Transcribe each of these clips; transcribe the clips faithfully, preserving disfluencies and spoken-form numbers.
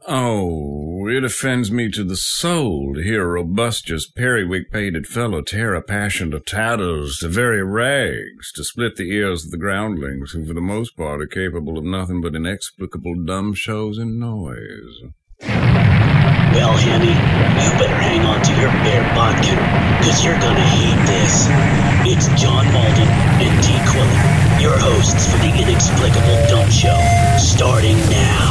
Oh, it offends me to the soul to hear a robustious, periwig-pated fellow tear a passion to tatters, to very rags, to split the ears of the groundlings, who for the most part are capable of nothing but inexplicable dumb shows and noise. Well, Henny, you better hang on to your bear bodkin, because you're gonna hate this. It's John Malden and T. Quillen, your hosts for the Inexplicable Dumb Show, starting now.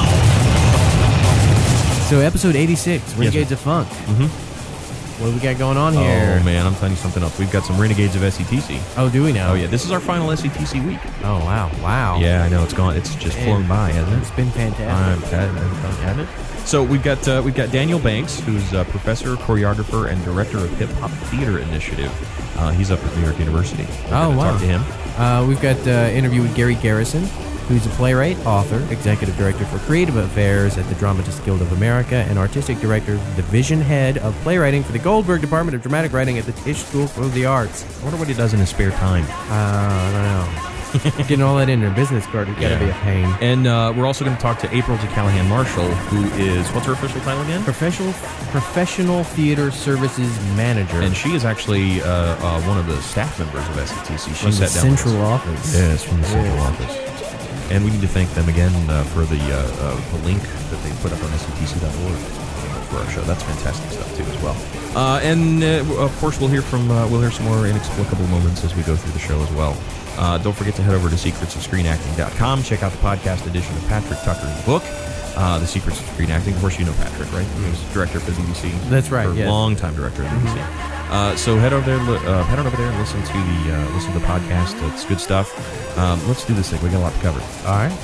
So, episode eighty-six, Renegades yes, of Funk. Mm-hmm. What do we got going on here? Oh, man, I'm telling you something else. We've got some Renegades of S E T C. Oh, do we now? Oh, yeah. This is our final S E T C week. Oh, wow. Wow. Yeah, I know. It's gone. It's just Man, flown by, hasn't it? It's been fantastic. I'm hasn't it? So we've got uh, we've got Daniel Banks, who's a professor, choreographer, and director of Hip Hop Theater Initiative. Uh, he's up at New York University. We're oh, wow. Talk to him. Uh, we've got an uh, interview with Gary Garrison, who's a playwright, author, executive director for creative affairs at the Dramatists Guild of America, and artistic director, division head of playwriting for the Goldberg Department of Dramatic Writing at the Tisch School for the Arts. I wonder what he does in his spare time. Uh, I don't know. Getting all that in their business card has got to Yeah. be a pain. And uh, we're also going to talk to April DeCallahan Marshall, who is, what's her official title again? Professional Professional Theater Services Manager. And she is actually uh, uh, one of the staff members of S E T C. She from the sat down with central us. office. Yes, from the central Yes. office. And we need to thank them again uh, for the uh, uh, the link that they put up on S E T C dot org for our show. That's fantastic stuff too, as well. Uh, and uh, of course, we'll hear from uh, we'll hear some more inexplicable moments as we go through the show as well. Uh, don't forget to head over to secrets of screen acting dot com. Check out the podcast edition of Patrick Tucker's book, uh, The Secrets of Screen Acting. Of course, you know Patrick, right? He was director for the B B C. That's right, For a yes. long time director of the B B C. Uh, so head over there, li- uh, head on over there, and listen to the uh, listen to the podcast. It's good stuff. Um, let's do this thing. We got a lot to cover. All right.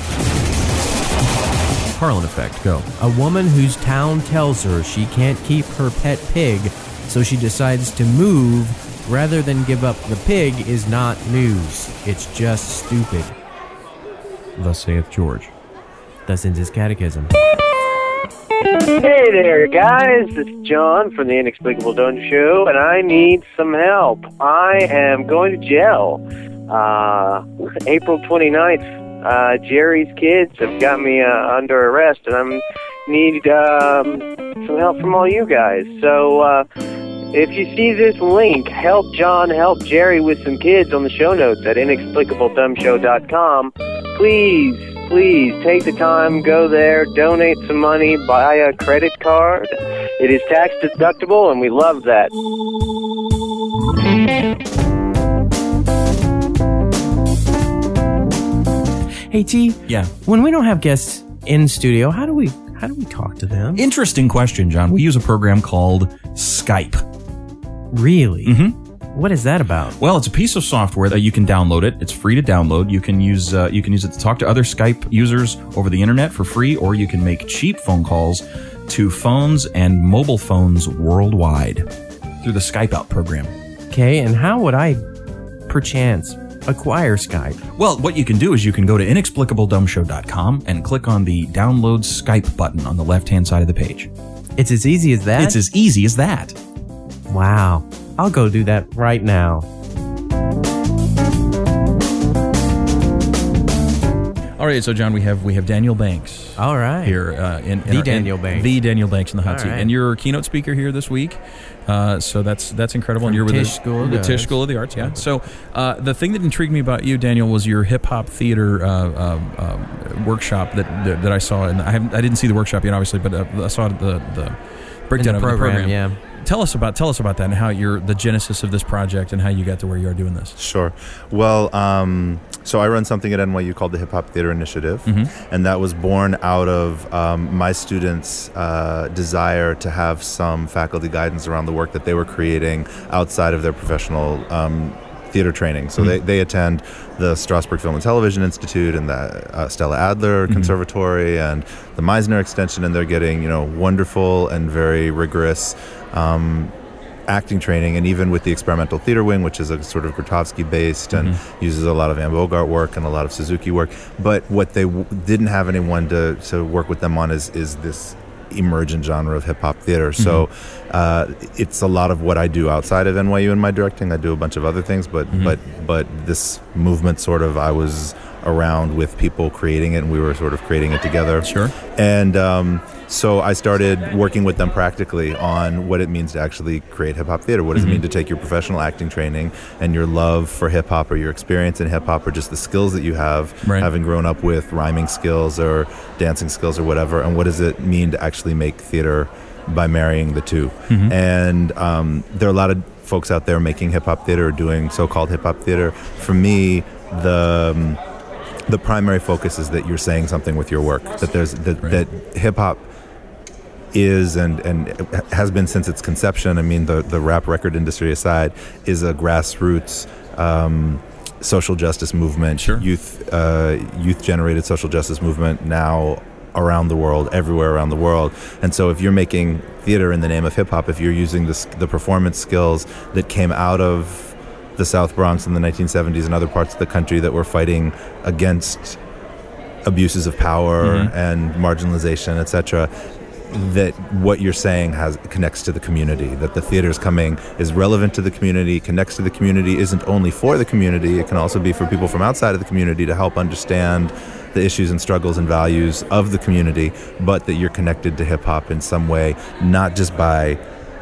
Harlan Effect. Go. A woman whose town tells her she can't keep her pet pig, so she decides to move rather than give up the pig is not news. It's just stupid. Thus saith George. Thus ends his catechism. Hey there, guys. It's John from the Inexplicable Dumb Show, and I need some help. I am going to jail. Uh, April twenty-ninth, uh, Jerry's kids have got me uh, under arrest, and I need um, some help from all you guys. So, uh, if you see this link, help John, help Jerry with some kids on the show notes at inexplicable dumb show dot com. Please, please take the time, go there, donate some money, buy a credit card. It is tax deductible, and we love that. Hey T. Yeah. When we don't have guests in studio, how do we how do we talk to them? Interesting question, John. We use a program called Skype. Really? Mm-hmm. What is that about? Well, it's a piece of software that you can download it. It's free to download. You can use uh, you can use it to talk to other Skype users over the internet for free, or you can make cheap phone calls to phones and mobile phones worldwide through the Skype Out program. Okay, and how would I, perchance, acquire Skype? Well, what you can do is you can go to inexplicable dumb show dot com and click on the Download Skype button on the left-hand side of the page. It's as easy as that? It's as easy as that. Wow. I'll go do that right now. All right, so John, we have we have Daniel Banks. All right. Here, uh, in, in The our- Daniel in, Banks. the Daniel Banks in the hot All seat, right. and you're a keynote speaker here this week. Uh, so that's that's incredible. From and you're with Tisch the, School of the the Tisch Arts. School of the Arts, yeah. So uh, the thing that intrigued me about you, Daniel, was your hip hop theater uh, um, um, workshop that, that that I saw, and I haven't I didn't see the workshop yet, obviously, but uh, I saw the the breakdown In the of program, the program. yeah. Tell us about tell us about that and how you're the genesis of this project and how you got to where you are doing this. Sure. Well, um, so I run something at N Y U called the Hip Hop Theater Initiative, Mm-hmm. and that was born out of um, my students' uh, desire to have some faculty guidance around the work that they were creating outside of their professional um, theater training. So Mm-hmm. they, they attend the Strasberg Film and Television Institute and the uh, Stella Adler Mm-hmm. Conservatory and the Meisner Extension, and they're getting, you know, wonderful and very rigorous um, acting training, and even with the experimental theater wing, which is a sort of Grotowski based and Mm-hmm. uses a lot of Van Bogart work and a lot of Suzuki work. But what they w- didn't have anyone to, to work with them on is is this emergent genre of hip hop theater. So uh, it's a lot of what I do outside of N Y U in my directing. I do a bunch of other things, but Mm-hmm. but but this movement sort of I was around with people creating it, and we were sort of creating it together. Sure. And um, so I started working with them practically on what it means to actually create hip-hop theater. What does Mm-hmm. it mean to take your professional acting training and your love for hip-hop or your experience in hip-hop or just the skills that you have, Right. having grown up with rhyming skills or dancing skills or whatever, and what does it mean to actually make theater by marrying the two? Mm-hmm. And um, there are a lot of folks out there making hip-hop theater or doing so-called hip-hop theater. For me, the... Um, the primary focus is that you're saying something with your work, that there's that, Right. that hip-hop is and, and has been since its conception. I mean, the, the rap record industry aside, is a grassroots um, social justice movement, Sure. youth uh, youth-generated social justice movement now around the world, everywhere around the world. And so if you're making theater in the name of hip-hop, if you're using the, the performance skills that came out of the South Bronx in the nineteen seventies and other parts of the country that were fighting against abuses of power Mm-hmm. and marginalization, et cetera, that what you're saying has connects to the community, that the theater is coming is relevant to the community, connects to the community, isn't only for the community, it can also be for people from outside of the community to help understand the issues and struggles and values of the community, but that you're connected to hip-hop in some way, not just by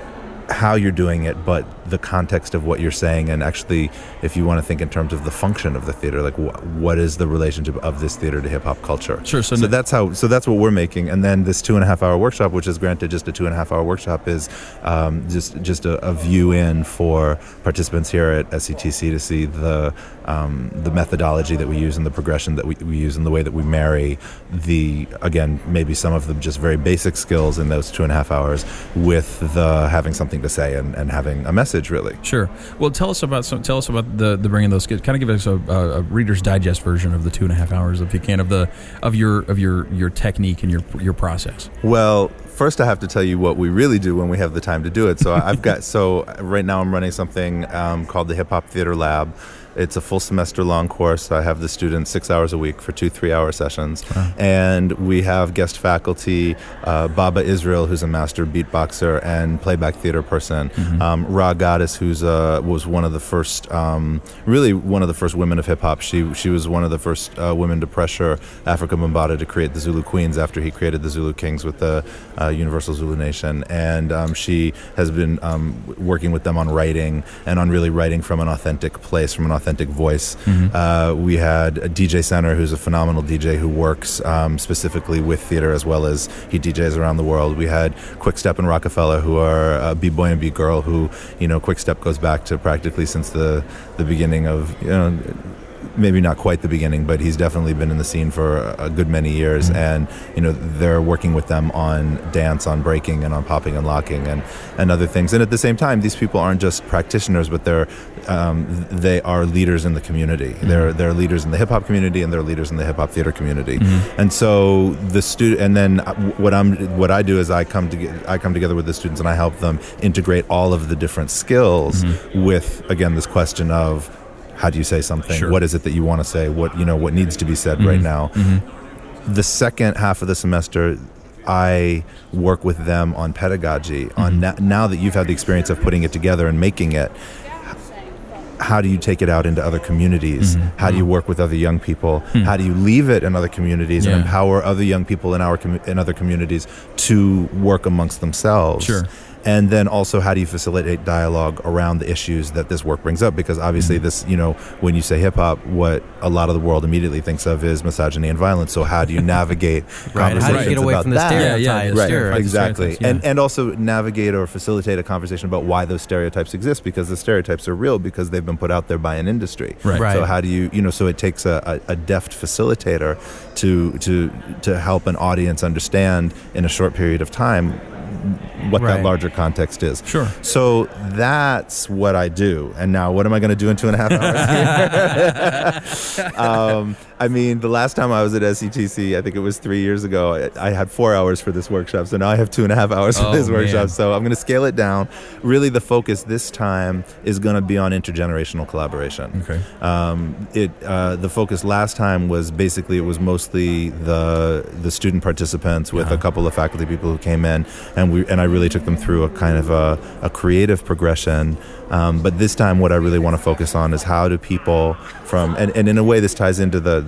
how you're doing it, but the context of what you're saying, and actually, if you want to think in terms of the function of the theater, like wh- what is the relationship of this theater to hip hop culture? Sure. So, So n- that's how. So that's what we're making, and then this two and a half hour workshop, which is granted just a two and a half hour workshop, is um, just just a, a view in for participants here at S C T C to see the um, the methodology that we use and the progression that we, we use and the way that we marry the, again, maybe some of them just very basic skills in those two and a half hours with the having something to say and, and having a message, really. Sure. Well, tell us about some. Tell us about the the bringing those kids. Kind of give us a, a Reader's Digest version of the two and a half hours, if you can, of the of your of your your technique and your your process. Well, first I have to tell you what we really do when we have the time to do it. So I've got so right now I'm running something um, called the Hip Hop Theater Lab. It's a full semester long course. I have the students six hours a week for two three-hour sessions. Wow. And we have guest faculty, uh, Baba Israel, who's a master beatboxer and playback theater person. Mm-hmm. Um, Ra Goddess, who's uh, was one of the first, um, really one of the first women of hip-hop. She she was one of the first uh, women to pressure Africa Bambaataa to create the Zulu Queens after he created the Zulu Kings with the uh, Universal Zulu Nation. And um, she has been um, working with them on writing and on really writing from an authentic place, from an authentic voice. Mm-hmm. Uh, we had a D J Center, who's a phenomenal D J who works um, specifically with theater as well as he D Js around the world. We had Quickstep and Rockefeller, who are a B-boy and B-girl who, you know, Quickstep goes back to practically since the, the beginning of, you know, maybe not quite the beginning, but he's definitely been in the scene for a good many years. Mm-hmm. And, you know, they're working with them on dance, on breaking, and on popping and locking and, and other things. And at the same time, these people aren't just practitioners, but they're um, they are leaders in the community. Mm-hmm. They're they're leaders in the hip hop community, and they're leaders in the hip hop theater community. Mm-hmm. And so the student, and then what I'm what I do is I come to I come together with the students and I help them integrate all of the different skills Mm-hmm. with, again, this question of, how do you say something? Sure. What is it that you want to say? What you know? What needs to be said right now? Mm-hmm. The second half of the semester, I work with them on pedagogy. Mm-hmm. On na- now that you've had the experience of putting it together and making it, how do you take it out into other communities? Mm-hmm. How do you work with other young people? How do you leave it in other communities Yeah. and empower other young people in our com- in other communities to work amongst themselves? Sure. And then also, how do you facilitate dialogue around the issues that this work brings up? Because obviously Mm-hmm. this, you know, when you say hip hop, what a lot of the world immediately thinks of is misogyny and violence. So how do you navigate Right. conversations How do you get away about from the that? stereotypes? Yeah, yeah, Right, stereotypes. exactly. stereotypes, yeah. And and also navigate or facilitate a conversation about why those stereotypes exist, because the stereotypes are real because they've been put out there by an industry. Right. Right. So how do you, you know, so it takes a, a, a deft facilitator to to to help an audience understand in a short period of time what Right. that larger context is. Sure. So that's what I do. And now what am I going to do in two and a half hours? um, I mean, the last time I was at S C T C, I think it was three years ago, I, I had four hours for this workshop. So now I have two and a half hours for Oh, this workshop. man. So I'm going to scale it down. Really, the focus this time is going to be on intergenerational collaboration. Okay. Um, it uh, the focus last time was basically it was mostly the the student participants with Uh-huh. a couple of faculty people who came in, and we and I really took them through a kind of a, a creative progression. Um, but this time, what I really want to focus on is how do people from and, and in a way this ties into the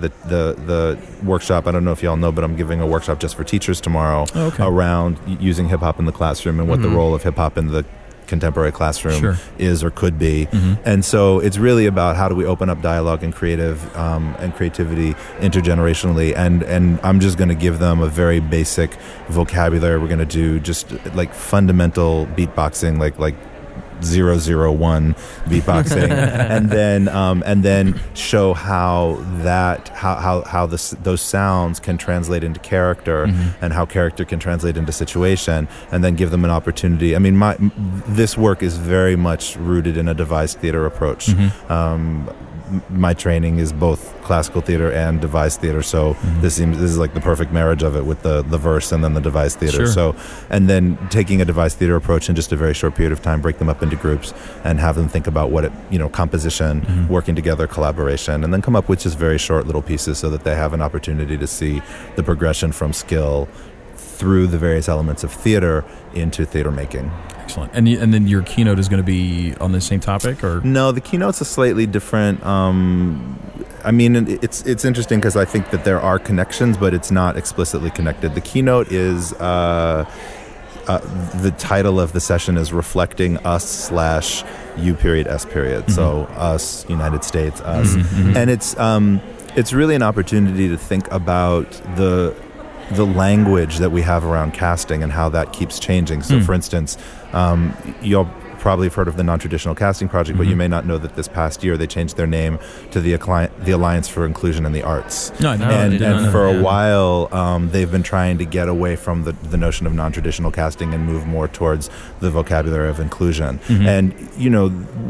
the, the the workshop. I don't know if y'all know, but I'm giving a workshop just for teachers tomorrow oh, okay. around using hip hop in the classroom and what mm-hmm. the role of hip hop in the contemporary classroom sure. is or could be. Mm-hmm. And so it's really about how do we open up dialogue and creative um, and creativity intergenerationally. And and I'm just going to give them a very basic vocabulary. We're going to do just like fundamental beatboxing, like like zero zero one beatboxing, and then um, and then show how that how how how this, those sounds can translate into character, mm-hmm. and how character can translate into situation, and then give them an opportunity. I mean, my this work is very much rooted in a devised theater approach. Mm-hmm. Um, my training is both classical theater and devised theater, so mm-hmm. this seems this is like the perfect marriage of it with the the verse and then the devised theater. Sure. So, and then taking a devised theater approach in just a very short period of time, break them up into groups and have them think about what it, you know, composition, mm-hmm. working together, collaboration, and then come up with just very short little pieces so that they have an opportunity to see the progression from skill through the various elements of theater into theater making. Excellent. And and then your keynote is going to be on the same topic, or no? The keynote's a slightly different. Um, I mean, it's it's interesting because I think that there are connections, but it's not explicitly connected. The keynote is uh, uh, the title of the session is reflecting us slash U period S period. Mm-hmm. So us, United States, us, mm-hmm. and it's um, it's really an opportunity to think about the. the language that we have around casting and how that keeps changing. So, mm. for instance, um, you'll probably have heard of the Non-Traditional Casting Project, mm-hmm. but you may not know that this past year they changed their name to the, Accli- the Alliance for Inclusion in the Arts. No, no, and and for a yeah. while, um, they've been trying to get away from the, the notion of non-traditional casting and move more towards the vocabulary of inclusion. Mm-hmm. And, you know,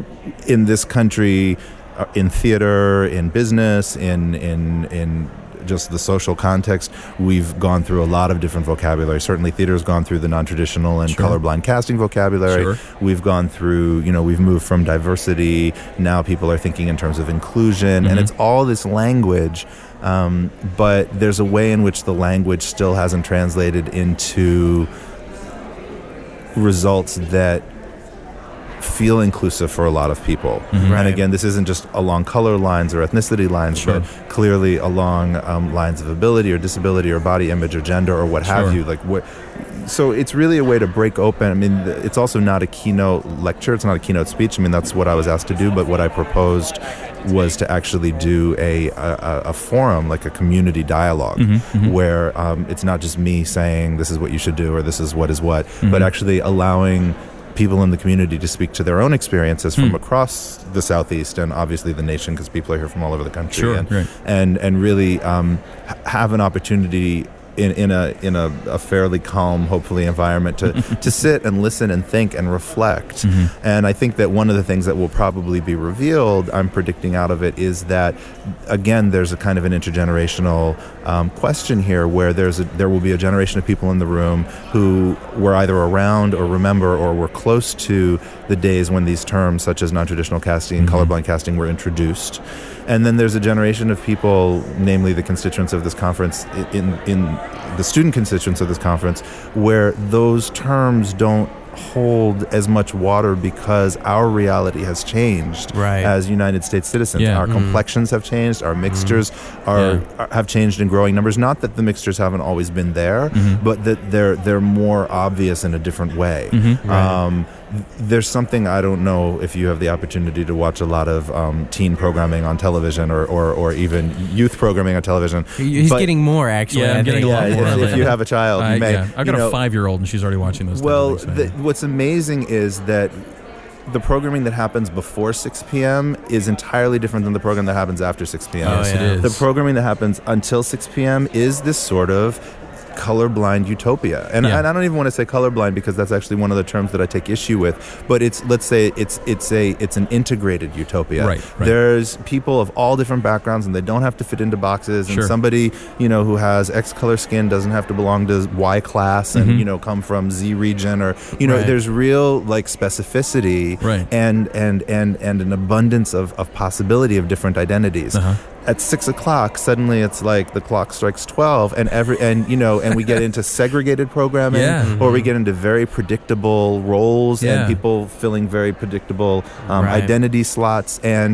in this country, uh, in theater, in business, in in in just the social context, we've gone through a lot of different vocabulary. Certainly theater's gone through the non-traditional and sure. colorblind casting vocabulary. Sure. We've gone through, you know, we've moved from diversity. Now people are thinking in terms of inclusion, mm-hmm. and it's all this language, um, but there's a way in which the language still hasn't translated into results that feel inclusive for a lot of people. Mm-hmm. And again, this isn't just along color lines or ethnicity lines, sure. but clearly along um, lines of ability or disability or body image or gender or what sure. have you. Like what? So it's really a way to break open. I mean, it's also not a keynote lecture. It's not a keynote speech. I mean, that's what I was asked to do. But what I proposed was to actually do a a, a forum, like a community dialogue, mm-hmm, mm-hmm. where um, it's not just me saying this is what you should do or this is what is what, mm-hmm. but actually allowing people in the community to speak to their own experiences from mm. across the Southeast and obviously the nation, because people are here from all over the country, sure, and, right. and and really um, have an opportunity in in a in a, a fairly calm, hopefully, environment to to sit and listen and think and reflect. Mm-hmm. And I think that one of the things that will probably be revealed, I'm predicting out of it, is that again, there's a kind of an intergenerational um, question here, where there's a, there will be a generation of people in the room who were either around or remember or were close to the days when these terms such as non-traditional casting and mm-hmm. colorblind casting were introduced. And then there's a generation of people, namely the constituents of this conference, in in the student constituents of this conference, where those terms don't hold as much water because our reality has changed right. as United States citizens. Yeah. Our mm. complexions have changed. Our mixtures mm. are, yeah. are have changed in growing numbers. Not that the mixtures haven't always been there, mm-hmm. but that they're they're more obvious in a different way. Mm-hmm. Right. Um, there's something, I don't know if you have the opportunity to watch a lot of um, teen programming on television or, or, or even youth programming on television. He's but, getting more, actually. Yeah, I'm getting a lot yeah, more. if, if you have a child, uh, you may. Yeah. I've got you know, a five-year-old, and she's already watching those. Well, things, so, the, yeah. what's amazing is that the programming that happens before six p.m. is entirely different than the program that happens after six p.m. Yes, Oh, it yeah. is. The programming that happens until six p.m. is this sort of colorblind utopia. And, Yeah. and I don't even want to say colorblind because that's actually one of the terms that I take issue with, but it's, let's say it's it's a it's an integrated utopia. Right, right. There's people of all different backgrounds and they don't have to fit into boxes, and Sure. somebody, you know, who has X color skin doesn't have to belong to Y class and Mhm. you know come from Z region, or you know Right. there's real like specificity Right. and and and and an abundance of, of possibility of different identities. Uh-huh. At six o'clock, suddenly it's like the clock strikes twelve, and every and you know, and we get into segregated programming, Yeah. or we get into very predictable roles Yeah. and people filling very predictable um, Right. identity slots, and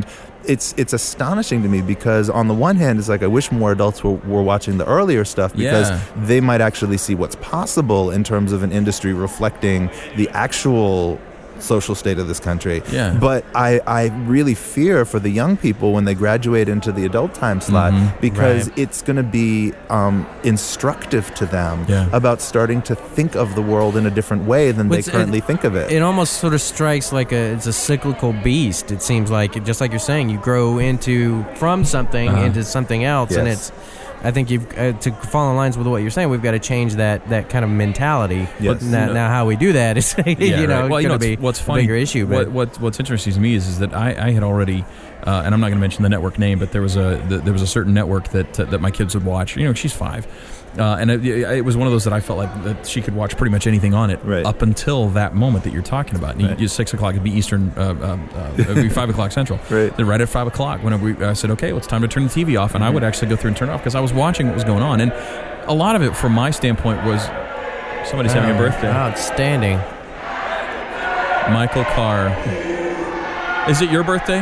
it's it's astonishing to me because on the one hand, it's like I wish more adults were, were watching the earlier stuff because Yeah. they might actually see what's possible in terms of an industry reflecting the actual social state of this country. Yeah. But I, I really fear for the young people when they graduate into the adult time slot Mhm. because Right. it's going to be um, instructive to them Yeah. about starting to think of the world in a different way than What's- they currently think of it. It almost sort of strikes like a it's a cyclical beast. It seems like just like you're saying, you grow into from something Uh-huh. into something else, and Yes. it's. I think you've uh, to fall in lines with what you're saying. We've got to change that, that kind of mentality. Yes. Now, No. now how we do that is, you Yeah, know, right. Well, going you know, to be it's- what's a funny, bigger issue. But What, what what's interesting to me is is that I, I had already, uh, and I'm not going to mention the network name, but there was a the, there was a certain network that uh, that my kids would watch. You know, she's five. Uh, and it, it was one of those that I felt like that she could watch pretty much anything on it Right. up until that moment that you're talking about. And you- Right. you, six o'clock it'd be Eastern, uh, um, uh, it'd be five o'clock Central. Right. Then right at five o'clock, whenever we, I said, okay, well, it's time to turn the T V off, and I would actually go through and turn it off because I was watching what was going on, and a lot of it, from my standpoint, was somebody's having a Oh, birthday. Outstanding. Michael Carr. Is it your birthday?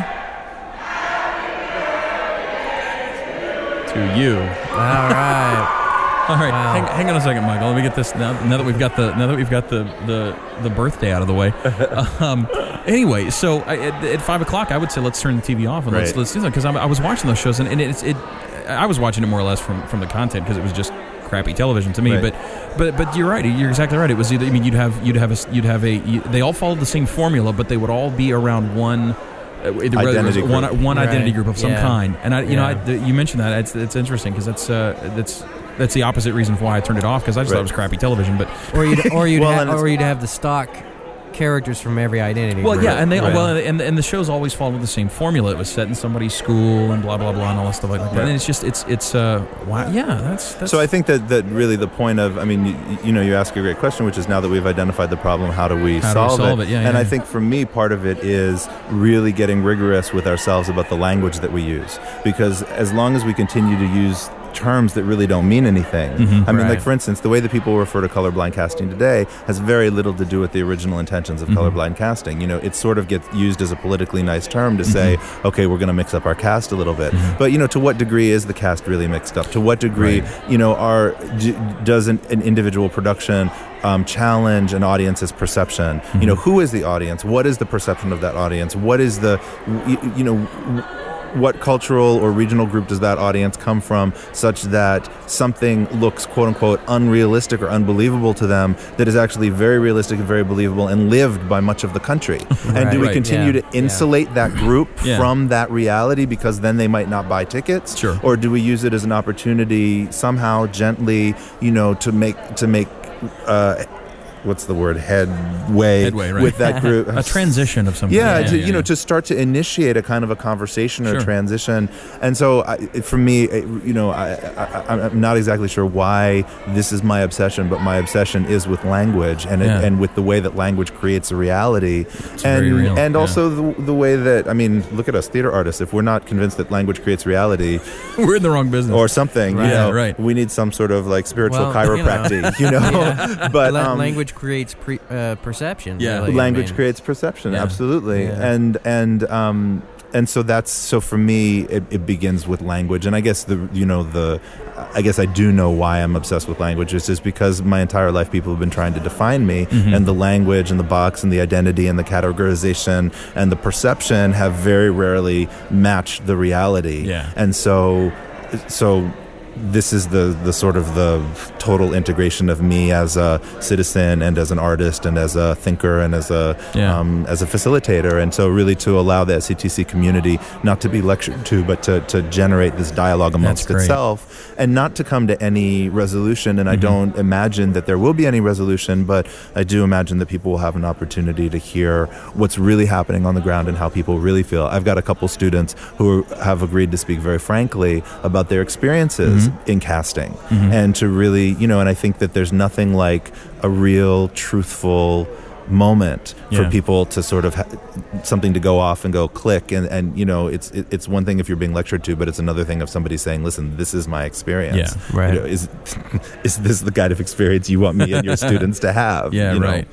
To you. All right. All right, Wow. hang, hang on a second, Michael. Let me get this now. Now that we've got the now that we've got the the, the birthday out of the way. Um, anyway, so I, at, at five o'clock, I would say let's turn the T V off and let's Right. let's do that because I was watching those shows and, and it's it. I was watching it more or less from, from the content because it was just crappy television to me. Right. But but but you're right. You're exactly right. It was either, I mean you'd have you'd have a you'd have a you, they all followed the same formula, but they would all be around one. Uh, either Identity one group. one Right. identity group of some Yeah. kind, and I, you Yeah. know, I, you mentioned that it's, it's interesting because that's uh, that's that's the opposite reason for why I turned it off because I just thought Right. it was crappy television. But Or you'd, or you'd, Well, ha- and it's- or you'd have the stock characters from every identity. well, group. yeah, and they Right. well, and and the shows always followed the same formula. It was set in somebody's school and blah blah blah and all that stuff like that. Right. And it's just it's it's uh wow, yeah, that's that's So I think that, that really the point of, I mean, you, you know, you ask a great question, which is now that we've identified the problem, how do we How do we solve, solve it? Yeah, and yeah, I yeah. think for me, part of it is really getting rigorous with ourselves about the language that we use. Because as long as we continue to use terms that really don't mean anything. Mhm. I mean, Right. like, for instance, the way that people refer to colorblind casting today has very little to do with the original intentions of Mhm. colorblind casting. You know, it sort of gets used as a politically nice term to say, okay, we're going to mix up our cast a little bit. But, you know, to what degree is the cast really mixed up? To what degree, Right. you know, are d- does an, an individual production um, challenge an audience's perception? You know, who is the audience? What is the perception of that audience? What is the, you, you know, what cultural or regional group does that audience come from such that something looks quote unquote unrealistic or unbelievable to them that is actually very realistic and very believable and lived by much of the country? And do we Right. continue Yeah. to insulate that group Yeah. from that reality because then they might not buy tickets? Sure. Or do we use it as an opportunity somehow gently, you know, to make to make uh, what's the word headway, Headway, right. with that group? a transition of some Yeah, kind. to, you know, to start to initiate a kind of a conversation or Sure. transition. And so, I, it- for me, it, you know, I, I, I'm not exactly sure why this is my obsession, but my obsession is with language and Yeah. it, and with the way that language creates a reality, and very real, and yeah. also the, the way that I mean, look at us, theater artists. If we're not convinced that language creates reality we're in the wrong business. or something, Right. you know, Yeah, right. we need some sort of like spiritual Well, you know. chiropractic, you know. Yeah. But La- um, language creates pre- uh, perception. Yeah. really. I language mean, creates perception, Yeah. absolutely. Yeah. And and um and so that's so for me it, it begins with language. And I guess the you know the I guess I do know why I'm obsessed with language. It's just because my entire life people have been trying to define me, Mm-hmm. and the language and the box and the identity and the categorization and the perception have very rarely matched the reality. Yeah. And so so this is the the sort of the total integration of me as a citizen and as an artist and as a thinker and as a Yeah. um, as a facilitator. And so really to allow the S C T C community not to be lectured to, but to, to generate this dialogue amongst great. itself, and not to come to any resolution. And I don't imagine that there will be any resolution, but I do imagine that people will have an opportunity to hear what's really happening on the ground and how people really feel. I've got a couple students who have agreed to speak very frankly about their experiences in casting, and to really, you know, and I think that there's nothing like a real truthful moment Yeah. for people to sort of ha- something to go off and go click, and and you know, it's it, it's one thing if you're being lectured to, but it's another thing if somebody's saying, listen, this is my experience. Yeah. Right. You know, is is this the kind of experience you want me and your students to have? Yeah, you know? right.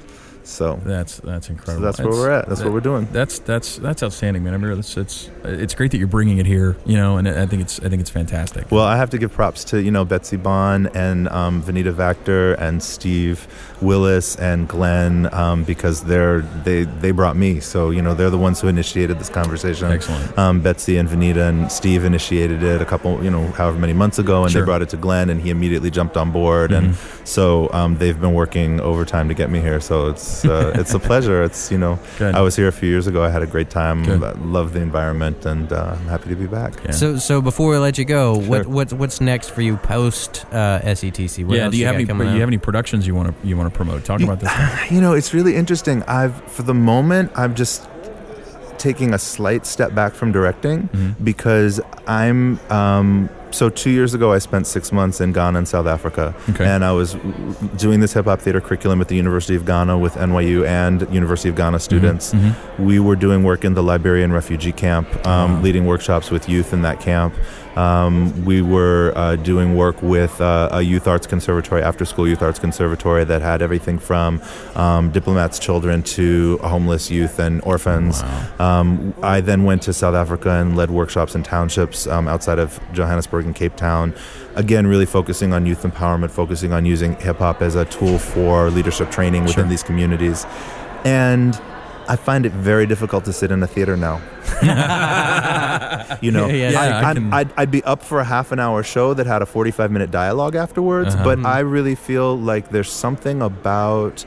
So that's that's incredible. So that's where we're at. That's that, what we're doing. That's that's that's outstanding, man. I mean, it's it's it's great that you're bringing it here, you know, and I think it's I think it's fantastic. Well, I have to give props to you know Betsy Bond and um, Vanita Vactor and Steve Willis and Glenn um, because they're they they brought me. So you know they're the ones who initiated this conversation. Excellent. Um, Betsy and Vanita and Steve initiated it a couple you know however many months ago, and Sure. they brought it to Glenn, and he immediately jumped on board. Mm-hmm. And so um, they've been working overtime to get me here. So it's uh, it's a pleasure. It's you know Good. I was here a few years ago. I had a great time. Good. Loved the environment, and uh, I'm happy to be back. Yeah. So, so before we let you go, what Sure. what's what's next for you post uh, S E T C? What yeah. else Do you have got any? coming Do you up? have any productions you want to you want to promote? Talk about this. You know, it's really interesting. I've for the moment, I'm just taking a slight step back from directing Mm-hmm. because I'm. Um, so two years ago, I spent six months in Ghana and South Africa, Okay. and I was doing this hip hop theater curriculum at the University of Ghana with N Y U and University of Ghana students. Mm-hmm. We were doing work in the Liberian refugee camp, um, Wow. leading workshops with youth in that camp. Um, we were uh, doing work with uh, a youth arts conservatory, after school youth arts conservatory that had everything from um, diplomats' children to homeless youth and orphans. Wow. Um, I then went to South Africa and led workshops in townships um, outside of Johannesburg and Cape Town. Again, really focusing on youth empowerment, focusing on using hip hop as a tool for leadership training within Sure. these communities. And I find it very difficult to sit in a theater now. You know, Yeah, yeah, I, yeah, I I'd, can- I'd, I'd be up for a half an hour show that had a forty-five minute dialogue afterwards, Uh-huh. but I really feel like there's something about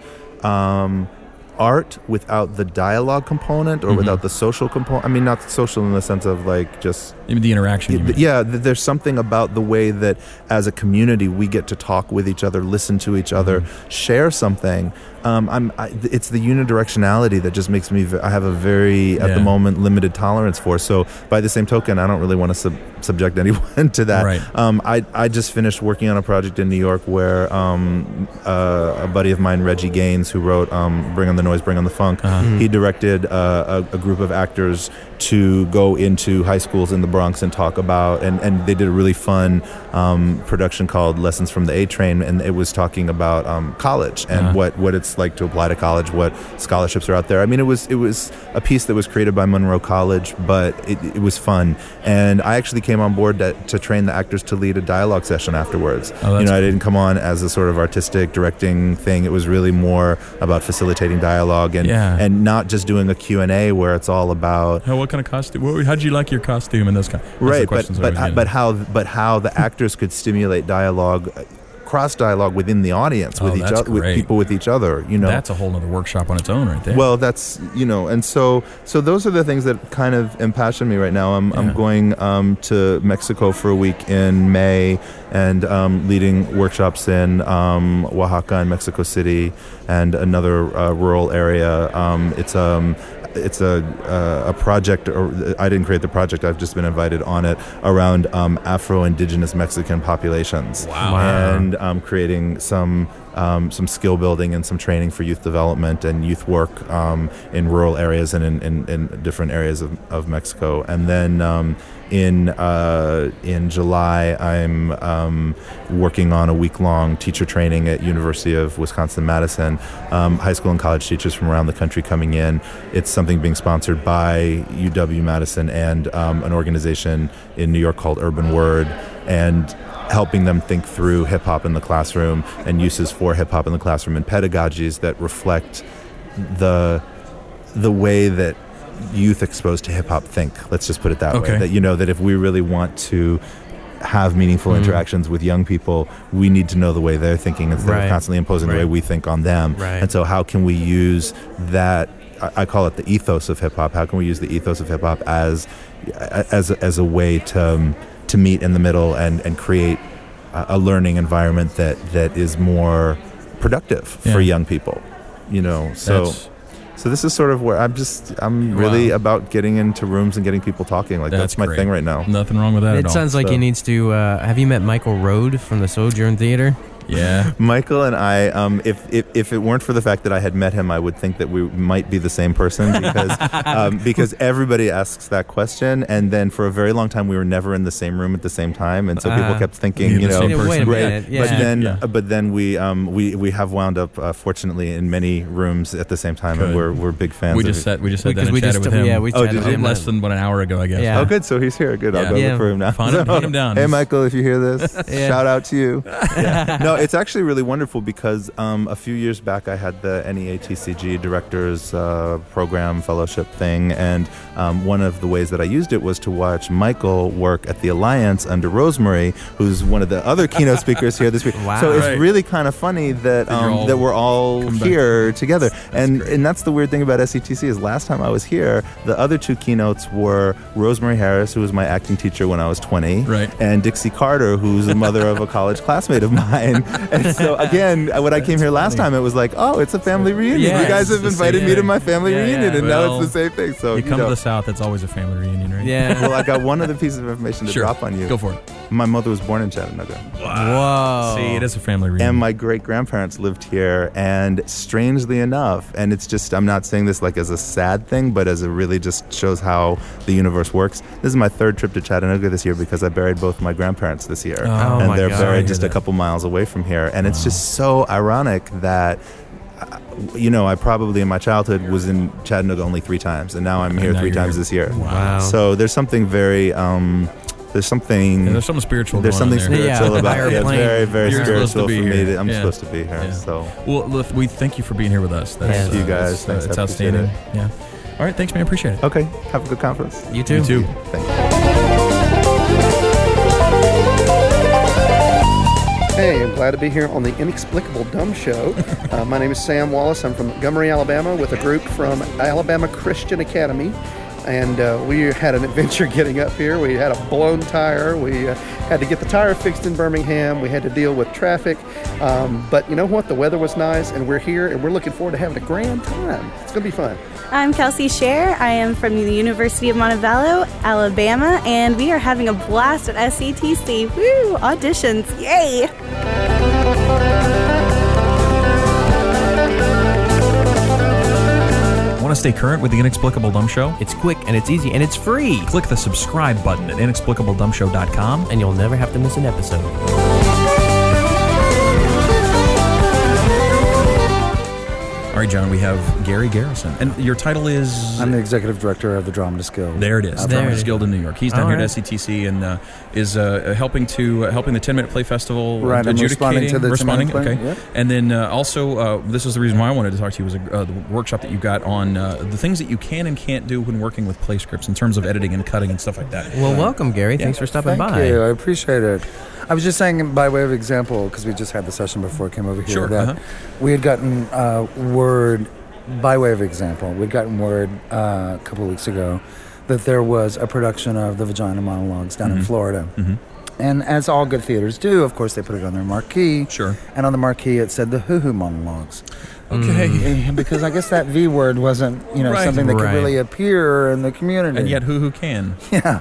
um, art without the dialogue component or Mhm. without the social component. I mean, not social in the sense of like just Maybe the interaction. You mean. yeah, th- there's something about the way that as a community we get to talk with each other, listen to each other, share something. Um, I'm, I, th- it's the unidirectionality that just makes me. V- I have a very, at Yeah. the moment, limited tolerance for. So, by the same token, I don't really want to sub- subject anyone to that. Right. Um, I I just finished working on a project in New York where um, uh, a buddy of mine, Reggie Gaines, who wrote um, "Bring on the Noise, Bring on the Funk," Uh-huh. he directed uh, a, a group of actors to go into high schools in the Bronx and talk about, and, and they did a really fun um, production called Lessons from the A Train, and it was talking about um, college and Uh-huh. what, what it's like to apply to college, what scholarships are out there. I mean, it was it was a piece that was created by Monroe College, but it, it was fun, and I actually came on board to, to train the actors to lead a dialogue session afterwards. Oh, that's you know, I cool. didn't come on as a sort of artistic directing thing. It was really more about facilitating dialogue and Yeah. and not just doing a Q and A where it's all about How, what kind of costume? What, how'd you like your costume and those kind? That's the right, but questions I but was getting but at. how but how the actors could stimulate dialogue, cross dialogue within the audience with Oh, each that's other, with great. people with each other. You know, That's a whole nother workshop on its own, right there. well, that's you know, and so so those are the things that kind of impassion me right now. I'm Yeah. I'm going um, to Mexico for a week in May and um, leading workshops in um, Oaxaca and Mexico City and another uh, rural area. Um, it's um it's a uh, a project, or I didn't create the project. I've just been invited on it around um, Afro-Indigenous Mexican populations. Wow. And um, creating some um, some skill building and some training for youth development and youth work um, in rural areas and in, in, in different areas of, of Mexico. And then um, in uh, in July, I'm um, working on a week-long teacher training at University of Wisconsin-Madison. Um, high school and college teachers from around the country coming in. It's something being sponsored by U W-Madison and um, an organization in New York called Urban Word, and helping them think through hip-hop in the classroom and uses for hip-hop in the classroom and pedagogies that reflect the the way that youth exposed to hip-hop think. Let's just put it that Okay. way. That, you know, that if we really want to have meaningful Mm. interactions with young people, we need to know the way they're thinking instead Right. of constantly imposing Right. the way we think on them. Right. And so how can we use that, I I call it the ethos of hip-hop, how can we use the ethos of hip-hop as as, as a way to um, to meet in the middle and, and create a, a learning environment that, that is more productive for Yeah. young people, you know? So That's- so this is sort of where I'm just, I'm really Wow. about getting into rooms and getting people talking. Like, that's, That's my great. thing right now. Nothing wrong with that at It all. sounds like So- he needs to. Uh, have you met Michael Road from the Sojourn Theater? Yeah. Michael and I, um, if, if if it weren't for the fact that I had met him, I would think that we might be the same person because um, because everybody asks that question, and then for a very long time we were never in the same room at the same time, and so people Uh, kept thinking, You're you the know, same Yeah, wait a person. minute. Right. Yeah. But then, Yeah. uh, but then we um we, we have wound up uh, fortunately in many rooms at the same time, Good. and we're we're big fans. We of just it. sat. We just sat Because down we and chatted just with him. yeah we Oh, chatted did with you? him less than what an hour ago, I guess. Yeah. Oh, good. So he's here. Good. I'll Yeah. go Yeah. look for him now. Find him- So- hunt him down. Hey, He's- Michael, if you hear this, Yeah. shout out to you. Yeah. No, it's actually really wonderful because um, a few years back I had the N E A T C G Directors uh, Program Fellowship thing, and um, one of the ways that I used it was to watch Michael work at the Alliance under Rosemary, who's one of the other keynote speakers here this week. Wow. So it's Right. really kind of funny that That you're um, all that we're all come back. here together, and great. and that's the weird thing about S E T C is last time I was here, the other two keynotes were Rosemary Harris, who was my acting teacher when I was twenty, Right. and Dixie Carter, who's the mother of a college classmate of mine. And so again, when I came here last time, it was like, oh, it's a family reunion. Yeah, you guys it's have the invited same me to thing. my family Yeah, reunion, yeah. and Well, now it's the same thing. So You come know. to the South, it's always a family reunion, right? Yeah. Well, I got one other piece of information to Sure. drop on you. Go for it. My mother was born in Chattanooga. Whoa. See, it is a family reunion. And my great grandparents lived here, and strangely enough, and it's just, I'm not saying this like as a sad thing, but as it really just shows how the universe works. This is my third trip to Chattanooga this year because I buried both my grandparents this year. Oh, and my they're God. Sorry to buried hear just a that. couple miles away from here. And it's just so ironic that, uh, you know, I probably in my childhood was in Chattanooga only three times, and now I'm here now three you're times here. this year. Wow. So there's something very, um, there's something. Yeah, there's something spiritual There's going something on there. Yeah, spiritual about higher it. Yeah, it's plane. very, very You're supposed to spiritual be for me. here. To, I'm Yeah. supposed to be here. Yeah. So Well, look, we thank you for being here with us. That's, Thank you uh, guys. It's, uh, Thanks, it's I appreciate outstanding. it. Yeah. All right. Thanks, man. Appreciate it. okay, have a good conference. You too. You too. Thank you. Hey, I'm glad to be here on the Inexplicable Dumb Show. Uh, my name is Sam Wallace. I'm from Montgomery, Alabama, with a group from Alabama Christian Academy. And uh, we had an adventure getting up here. We had a blown tire. We uh, had to get the tire fixed in Birmingham. We had to deal with traffic. Um, but you know what? The weather was nice, and we're here, and we're looking forward to having a grand time. It's going to be fun. I'm Kelsey Scher. I am from the University of Montevallo, Alabama, and we are having a blast at S E T C. Woo! Auditions. Yay! Want to stay current with the Inexplicable Dumb Show? It's quick and it's easy and it's free. Click the subscribe button at inexplicable dumb show dot com. And you'll never have to miss an episode. All right, John, we have Gary Garrison. And your title is... I'm the executive director of the Dramatist Guild. There it is, There Dramatist it is. Guild in New York. He's down All here right. at S E T C and uh, is uh, helping to uh, helping the ten minute Play Festival. Right, I'm adjudicating, responding to the responding. ten-minute Okay, play, yep. and then uh, also uh, this is the reason why I wanted to talk to you was a, uh, the workshop that you got on uh, the things that you can and can't do when working with play scripts in terms of editing and cutting and stuff like that. Well, welcome, Gary. Thanks for stopping Thank by. you. I appreciate it. I was just saying, by way of example, because we just had the session before I came over here, Sure, that uh-huh. we had gotten uh, word, by way of example, we'd gotten word uh, a couple of weeks ago that there was a production of The Vagina Monologues down Mhm. in Florida. Mhm. And as all good theaters do, of course, they put it on their marquee. Sure. And on the marquee, it said the Hoo Hoo Monologues. Okay. Eh, because I guess that V word wasn't, you know, Right. something that Right. could really appear in the community. And yet, who who can? yeah.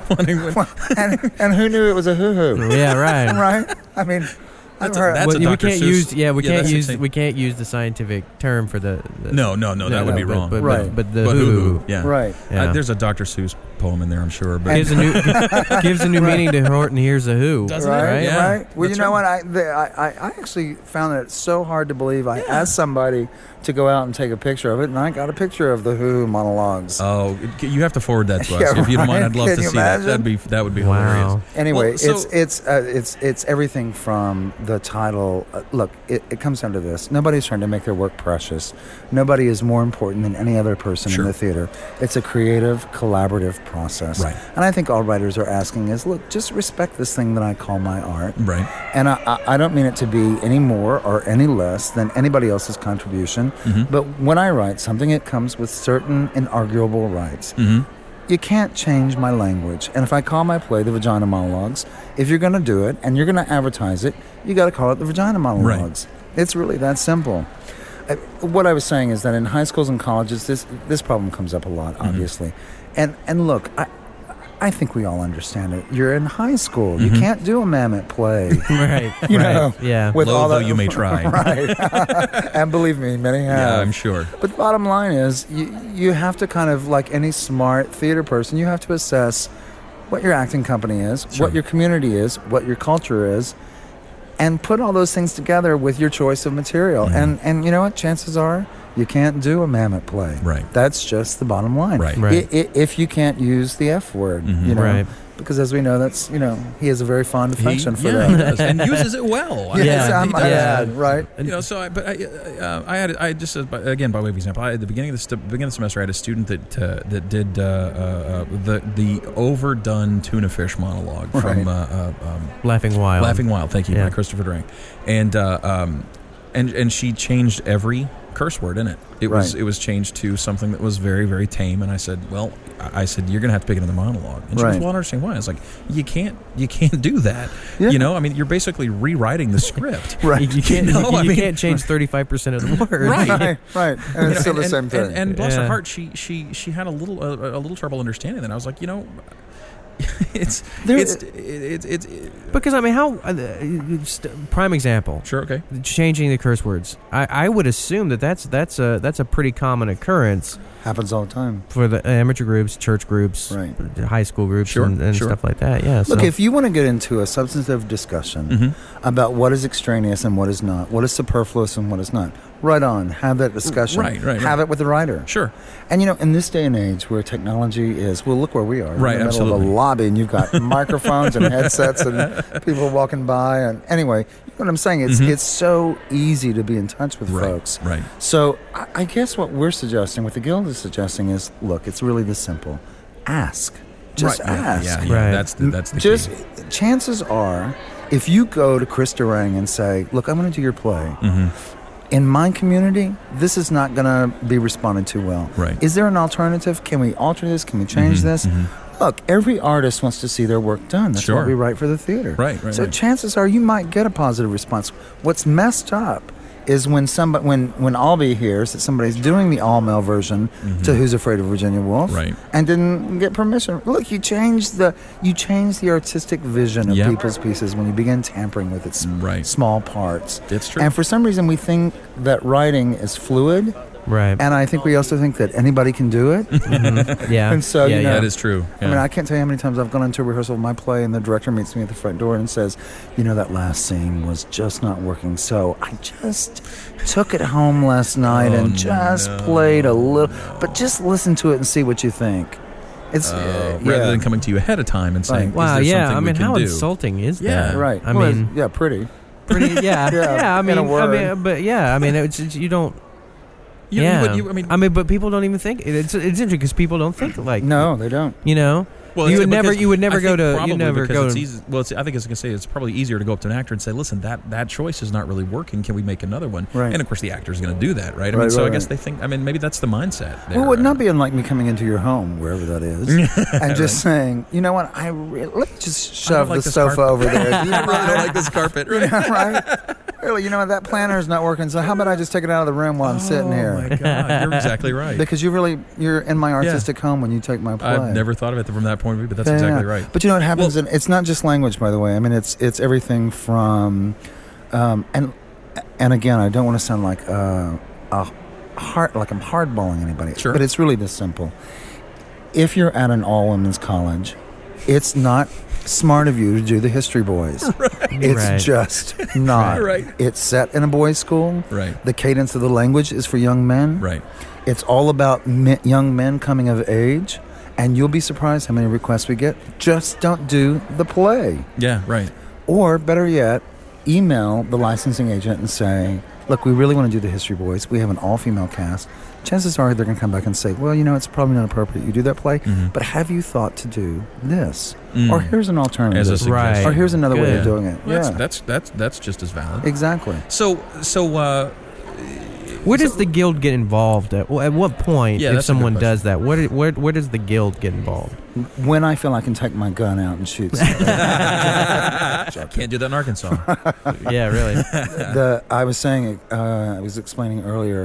and, and who knew it was a hoo hoo? Yeah, right. Right? I mean, That's I've a- heard- that's Well, a we Doctor can't Seuss- use yeah we yeah, can't that's the use thing. we can't use the scientific term for the, the No, no, no, that would be but- wrong. But, Right. but, but the But hoo hoo-hoo, hoo. yeah. right. Yeah. Uh, there's a Doctor Seuss poem in there, I'm sure. But gives a new gives a new meaning to Horton Hears a Who. Doesn't it? Right, Right? Yeah. right. Well, That's you know right. what? I, the, I I I actually found it so hard to believe. I asked somebody to go out and take a picture of it, and I got a picture of the Who monologues. Oh, you have to forward that to us Yeah, if you don't mind. right. I'd love Can to you see that. imagine? That'd be that would be Wow. hilarious. Anyway, Well, so- it's it's uh, it's it's everything from the title. Uh, look, it, it comes down to this: nobody's trying to make their work precious. Nobody is more important than any other person Sure. in the theater. It's a creative, collaborative process. Right. And I think all writers are asking is, look, just respect this thing that I call my art. Right. And I, I, I don't mean it to be any more or any less than anybody else's contribution. Mhm. But when I write something, it comes with certain inarguable rights. Mm-hmm. You can't change my language. And if I call my play The Vagina Monologues, if you're going to do it and you're going to advertise it, you got to call it The Vagina Monologues. It's really that simple. I, what I was saying is that in high schools and colleges, this this problem comes up a lot, obviously. And and look, I I think we all understand it. You're in high school. Mm-hmm. You can't do a Mammoth play. Right. You right. know, Yeah. with Low all though the- you may try. Right. And believe me, many have. Yeah, I'm sure. But the bottom line is, you, you have to kind of, like any smart theater person, you have to assess what your acting company is, Sure. what your community is, what your culture is, and put all those things together with your choice of material. Mm-hmm. And and you know what? Chances are you can't do a Mammoth play. Right. That's just the bottom line. Right. Right. I, I, if you can't use the F word, Mhm. you know. Right. Because as we know, that's, you know, he has a very fond affection He- for yeah, that. he does, and uses it well. I mean, Yes, he I'm- does. I Yeah. add, right? You know, so I, but I, uh, I had, I just, uh, by- again, by way of example, I, at the beginning of the st- beginning of the semester, I had a student that uh, that did uh, uh, uh, the the overdone tuna fish monologue Right. from uh, uh, um, Laughing Wild. Laughing Wild. Thank you, Yeah. by Christopher Durang, and uh, um, and and she changed every curse word in it. It was Right. it was changed to something that was very, very tame. And I said, well, I I said, you're going to have to pick another monologue. And she Right. goes, well, I don't understand why. I was like, you can't you can't do that. Yeah. You know, I mean, you're basically rewriting the script. Right. You, you can't. You know, you I mean- can't change thirty-five percent of the words. Right. Right, right. And it's You still know, the same thing. And, and bless Yeah. her heart, she she she had a little uh, a little trouble understanding that. I was like, you know, it's There- it's it's it's it, Because I mean, how? Uh, just, prime example. sure, okay. Changing the curse words. I, I would assume that that's that's a that's a pretty common occurrence Happens all the time. for the amateur groups, church groups, Right. high school groups, Sure, and, and sure. stuff like that. Yeah. Look, so. if you want to get into a substantive discussion Mm-hmm. about what is extraneous and what is not, what is superfluous and what is not, right on, have that discussion. Right, right, Have right. it with the writer. Sure. And you know, in this day and age where technology is, well, look where we are. Right, in the middle of absolutely. a lobby, and you've got microphones and headsets and people walking by. And anyway, you know what I'm saying? It's Mhm. it's so easy to be in touch with Right. folks. Right. So I, I guess what we're suggesting, what the Guild is suggesting, is look, it's really this simple: ask, just right. Yeah, ask. Yeah, yeah. Right. That's the, that's the Just key. chances are, if you go to Chris Durang and say, "Look, I'm going to do your play," Mhm. in my community, this is not going to be responded to well. Right. Is there an alternative? Can we alter this? Can we change Mhm, this? mhm. Look, every artist wants to see their work done. That's Sure. what we write for the theater. Right, right, So right. chances are you might get a positive response. What's messed up is when somebody, when when Albee hears that somebody's doing the all male version to Who's Afraid of Virginia Woolf, Mm-hmm. Right. and didn't get permission. Look, you change the you change the artistic vision of Yeah. people's pieces when you begin tampering with its Right. small parts. It's true. And for some reason, we think that writing is fluid, right. and I think we also think that anybody can do it. Mhm. Yeah. And so, yeah, you know, yeah. That is true. I mean, Yeah. I can't tell you how many times I've gone into a rehearsal of my play, and the director meets me at the front door and says, "You know, that last scene was just not working, so I just took it home last night Oh, and just no, played a little, but just listen to it and see what you think." It's Uh, uh, rather yeah. than coming to you ahead of time and saying, Right. Wow. is there Yeah. something I we mean, can how do? insulting is Yeah. that? right. I Well, mean, yeah, pretty. pretty. Yeah. Yeah, yeah. I in mean, a I word. mean, but yeah. I mean, it's, it's, you don't. You- yeah. but you- I mean, but people don't even think it's it's interesting because people don't think like No, they don't. you know. Well, you it's would never, because you would never I go think to, probably you never because go. It's to, easy, well, it's, I think I was going to say it's probably easier to go up to an actor and say, "Listen, that that choice is not really working. Can we make another one?" Right. And of course, the actor is going to do that, right? I mean, Right, so right, I guess right. they think. I mean, maybe that's the mindset. There. Well, it would not be unlike me coming into your home, wherever that is, and just saying, "You know what? I re- let me just shove like the this sofa carpet." over there." Do you I really don't mind? like this carpet. You Right? know, right? Really, you know what? That planner is not working. So how about I just take it out of the room while I'm sitting Oh here? my God, you're exactly right. Because you really you're in my artistic home when you take my play. I've never thought of it from that point of view, but that's Yeah, exactly yeah. right. But you know what happens? in, it's not just language, by the way. I mean, it's it's everything from, um, and and again, I don't want to sound like uh, a hard like I'm hardballing anybody. Sure. But it's really this simple. If you're at an all women's college, it's not smart of you to do the History Boys. It's Right. just not. Right. It's set in a boys' school. Right. The cadence of the language is for young men. Right. It's all about me- young men coming of age, and you'll be surprised how many requests we get. Just don't do the play. Yeah. Right. Or, better yet, email the licensing agent and say, look, we really want to do the History Boys. We have an all-female cast. Chances are they're going to come back and say, well, you know, it's probably not appropriate you do that play, Mhm. but have you thought to do this? Mm. Or here's an alternative. As a suggestion. Right. Or here's another way Good. of doing it. Well, yeah, that's, that's that's that's just as valid. exactly. So so uh, where does so- the guild get involved at? Well, at what point, Yeah, if that's a good someone question. does that, where, where where does the guild get involved? When I feel I can take my gun out and shoot somebody. Can't do that in Arkansas. Yeah, really. the I was saying, uh, I was explaining earlier,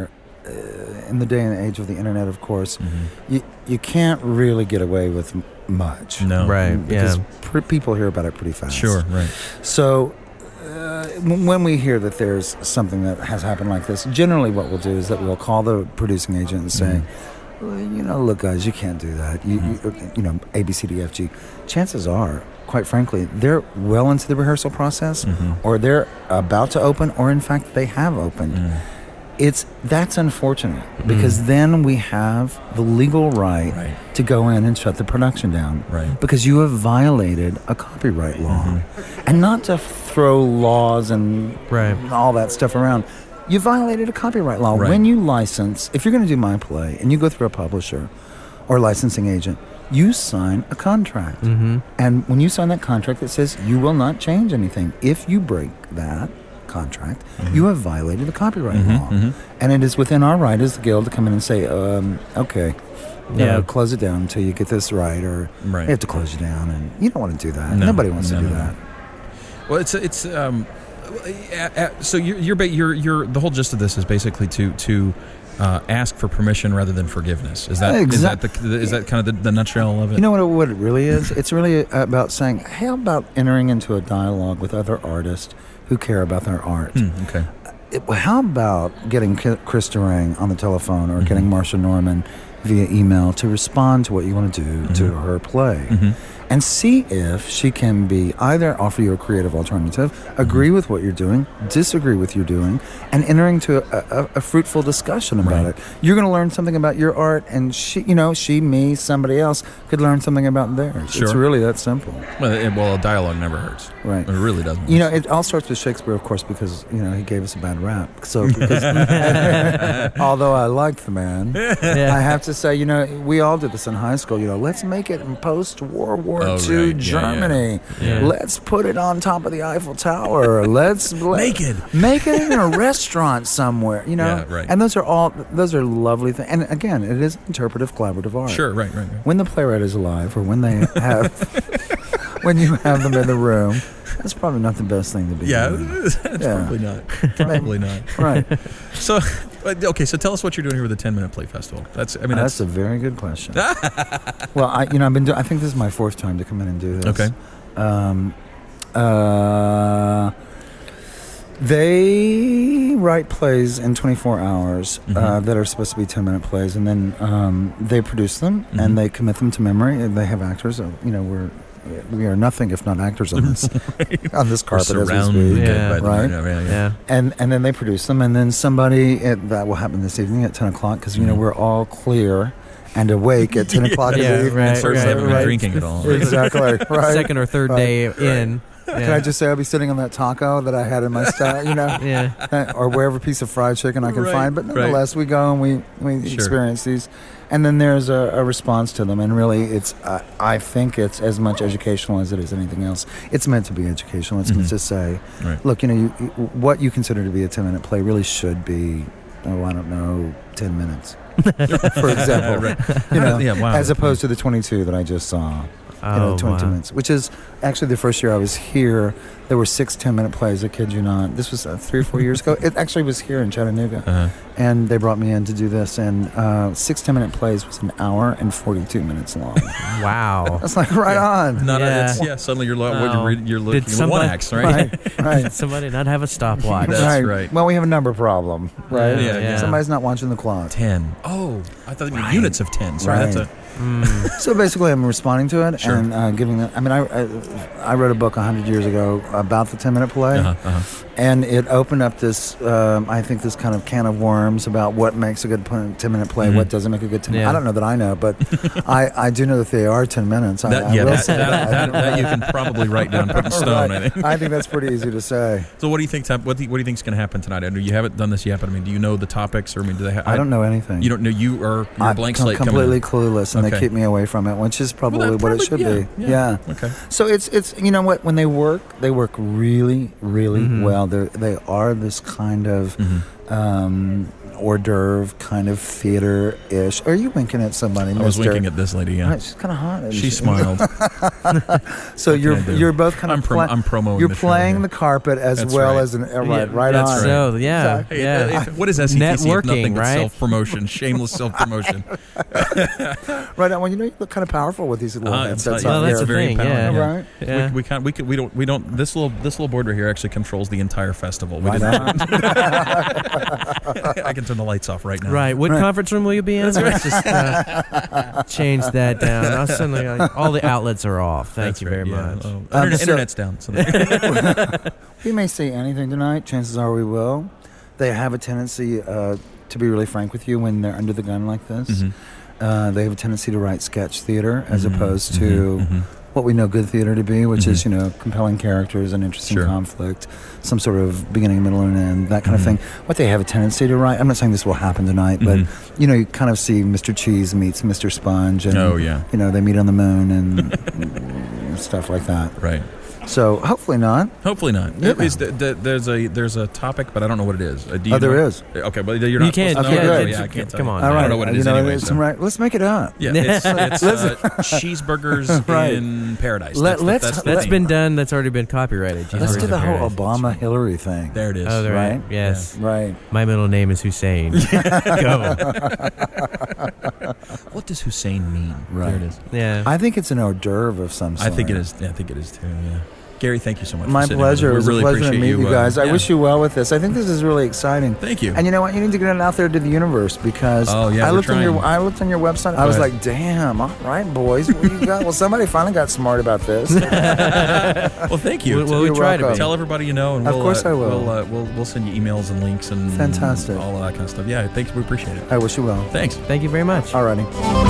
in the day and age of the internet, of course, Mm-hmm. you you can't really get away with m- much. No. Right, Because yeah. pr- people hear about it pretty fast. Sure, right. So uh, w- when we hear that there's something that has happened like this, generally what we'll do is that we'll call the producing agent and say, well, you know, look, guys, you can't do that. You, you, you know, A, B, C, D, F, G. Chances are, quite frankly, they're well into the rehearsal process, or they're about to open, or in fact, they have opened. It's that's unfortunate because then we have the legal right, Right. to go in and shut the production down, Right. because you have violated a copyright law, and not to throw laws and Right. all that stuff around. You violated a copyright law Right. when you license. If you're going to do my play and you go through a publisher or licensing agent, you sign a contract, Mm-hmm. and when you sign that contract, it says you will not change anything. If you break that contract, you have violated the copyright law, and it is within our right as the guild to come in and say, um, okay, Yeah. uh, close it down until you get this right, or Right. you have to close you down, and you don't want to do that. No. Nobody wants No, to do no, no. that. Well, it's it's um, uh, uh, so you're you're, ba- you're you're the whole gist of this is basically to to uh, ask for permission rather than forgiveness. Is that is that Exact- the is that kind of the, the nutshell of it? You know what it, what it really is? It's really about saying, how about entering into a dialogue with other artists who care about their art? Hmm, okay. It- how about getting K- Chris Durang on the telephone, or Mm-hmm. getting Marsha Norman via email to respond to what you want to do to Mm-hmm. her play, and see if she can be either offer you a creative alternative, agree Mm-hmm. with what you're doing, disagree with you doing, and enter into a, a, a fruitful discussion about Right. it. You're going to learn something about your art, and she, you know, she, me, somebody else could learn something about theirs. It's Sure. really that simple. Well, it, well, a dialogue never hurts. Right. It really doesn't. You know, it all starts with Shakespeare, of course, because, you know, he gave us a bad rap. So, because, although I liked the man, Yeah. I have to say, you know, we all did this in high school. You know, let's make it in post-World War Oh, Two right. Yeah, Germany. yeah. Let's put it on top of the Eiffel Tower. Let's Make it. make it in a restaurant somewhere. You know, Yeah, right. And those are all those are lovely things. And again, it is interpretive, collaborative art. Sure. Right. Right. right. When the playwright is alive, or when they have, when you have them in the room, that's probably not the best thing to be Yeah, doing. it's Yeah. probably not. Probably not. Right. So, but, okay. So, tell us what you're doing here with the ten Minute Play Festival. That's. I mean, that's, that's, a very good question. Well, I, you know, I've been. Do- I think this is my fourth time to come in and do this. Okay. Um, uh, they write plays in twenty-four hours uh, Mhm. that are supposed to be ten-minute plays, and then um, they produce them Mhm. and they commit them to memory. And they have actors. Uh, you know, we're we are nothing if not actors on this on this we're carpet as we surrounded speak. Yeah. by the- Right. Yeah, yeah, yeah. Yeah. And and then they produce them, and then somebody at, that will happen this evening at ten o'clock, because you know Mhm. we're all clear and awake at ten o'clock in Yeah, the evening. right, Starts right, having right. been drinking at all. Exactly. Right. Second or third Right. day in. Can Yeah. I just say I'll be sitting on that taco that I had in my style, you know, Yeah. or wherever piece of fried chicken I can Right, find. But right. nonetheless, we go and we, we Sure. experience these. And then there's a, a response to them. And really, it's uh, I think it's as much educational as it is anything else. It's meant to be educational. It's Mhm. meant to say, Right. look, you know, you, you, what you consider to be a ten-minute play really should be, oh, I don't know, ten minutes, for example. Right. You know, Yeah, wow. as opposed to the twenty-two that I just saw. Oh, You know, twenty-two wow. minutes, which is actually the first year I was here. There were six ten-minute plays. I kid you not. This was uh, three or four years ago. It actually was here in Chattanooga, Uh-huh. and they brought me in to do this. And uh, six ten-minute plays was an hour and forty-two minutes long. Wow. That's like right on. Not Yeah. A, it's, yeah. Suddenly you're lo- Wow. you're, read- you're looking Did at one somebody- acts, right? Right, right. Did somebody not have a stopwatch? That's right. Well, we have a number problem, right? Yeah, yeah. Somebody's not watching the clock. Ten. Oh, I thought they were units of ten. Sorry, Right. that's a. Mm. So basically, I'm responding to it Sure. and uh, giving them. I mean, I, I I wrote a book a hundred years ago about the ten-minute play. Uh-huh, uh-huh. And it opened up this, um, I think, this kind of can of worms about what makes a good ten-minute play, Mhm. what doesn't make a good ten. Yeah. I don't know that I know, but I, I do know that they are ten minutes. I, That, I yeah, will that, say that, that. that, that you can probably write down, put in stone. Right. I think. I think that's pretty easy to say. So, what do you think? What do you, what do you think is going to happen tonight? I know you haven't done this yet, but I mean, do you know the topics, or I mean, do they? Ha- I don't know anything. You don't know. You are you're a I'm blank com- slate. coming completely in. clueless, and Okay. they keep me away from it, which is probably Well, that what it should probably- be. yeah, Yeah. Okay. So it's it's you know what, when they work, they work really really Mhm. well. They they are this kind of Mhm. um, hors d'oeuvre kind of theater-ish. Are you winking at somebody? I was mister? winking at this lady, yeah. Right, she's kind of hot. isn't She smiled. So What you're can I do? you're both kind of I'm prom- I'm promoting You're the show playing here. the carpet as That's well right. as an uh, right, Yeah, right that's on. right. So, yeah, Exactly. yeah. Hey, uh, what is S E T C if Networking, nothing but right? self-promotion, shameless self-promotion? Right on. Well, you know, you look kind of powerful with these little Uh, headsets yeah, on that's here. the very thing, powerful, yeah. Right. Yeah. We, we can't. We, can, we don't. We don't. This little. This little board right here actually controls the entire festival. We Right didn't. on. I can turn the lights off right now. Right. What Right. conference room will you be in? Let's just uh, change that down. I'll suddenly, uh, all the outlets are off. Thank That's you right, very yeah. much. Oh, Um, internet, so- internet's down. So that- We may say anything tonight. Chances are we will. They have a tendency, uh, to be really frank with you, when they're under the gun like this. Mhm. Uh, they have a tendency to write sketch theater as Mhm, opposed to mhm, mhm. what we know good theater to be, which is, Mhm. you know, compelling characters and interesting Sure. conflict, some sort of beginning, middle, and end, that kind Mhm. of thing. What they have a tendency to write, I'm not saying this will happen tonight, but, Mhm. you know, you kind of see Mister Cheese meets Mister Sponge, and, Oh, yeah. you know, they meet on the moon and stuff like that. Right. So hopefully not. Hopefully not. Yeah. Is the, the, there's a there's a topic, but I don't know what it is. Uh, do you Oh, there know? is. Okay, but you're You not. can't- supposed to yeah, know. yeah, yeah, yeah, I can't. come tell on. you. All I right. don't know what it you is know, anyway. it's so. right. Let's make it up. Yeah, it's, it's uh, Listen. cheeseburgers Right. in paradise. Let- That's the- let's- that's the That's theme. been done. That's already been copyrighted. Jesus Let's do Christ the of whole Paradise. Obama Hillary thing. There it is. Oh, they're right. Right? Yes. Right. My middle name is Hussein. Go. What does Hussein mean? Right. There it is. Yeah. I think it's an hors d'oeuvre of some I sort. think it is. Yeah, I think it is too. Yeah. Gary, thank you so much. My for sitting in with us. pleasure. It We was really a pleasure to appreciate meet you, uh, guys. I yeah. wish you well with this. I think this is really exciting. Thank you. And you know what? You need to get it out there to the universe because Oh, yeah, I we're looked on your trying. I looked on your website. I Go was ahead. like, damn, all right, boys, what do you got? Well, somebody finally got smart about this. Well, thank you. Well, well, we You're try to welcome. be. Tell everybody you know, and Of we'll, course uh, I will. We'll, uh, we'll we'll send you emails and links and Fantastic. all of that kind of stuff. Yeah, thanks. We appreciate it. I wish you well. Thanks. Thank you very much. Alrighty.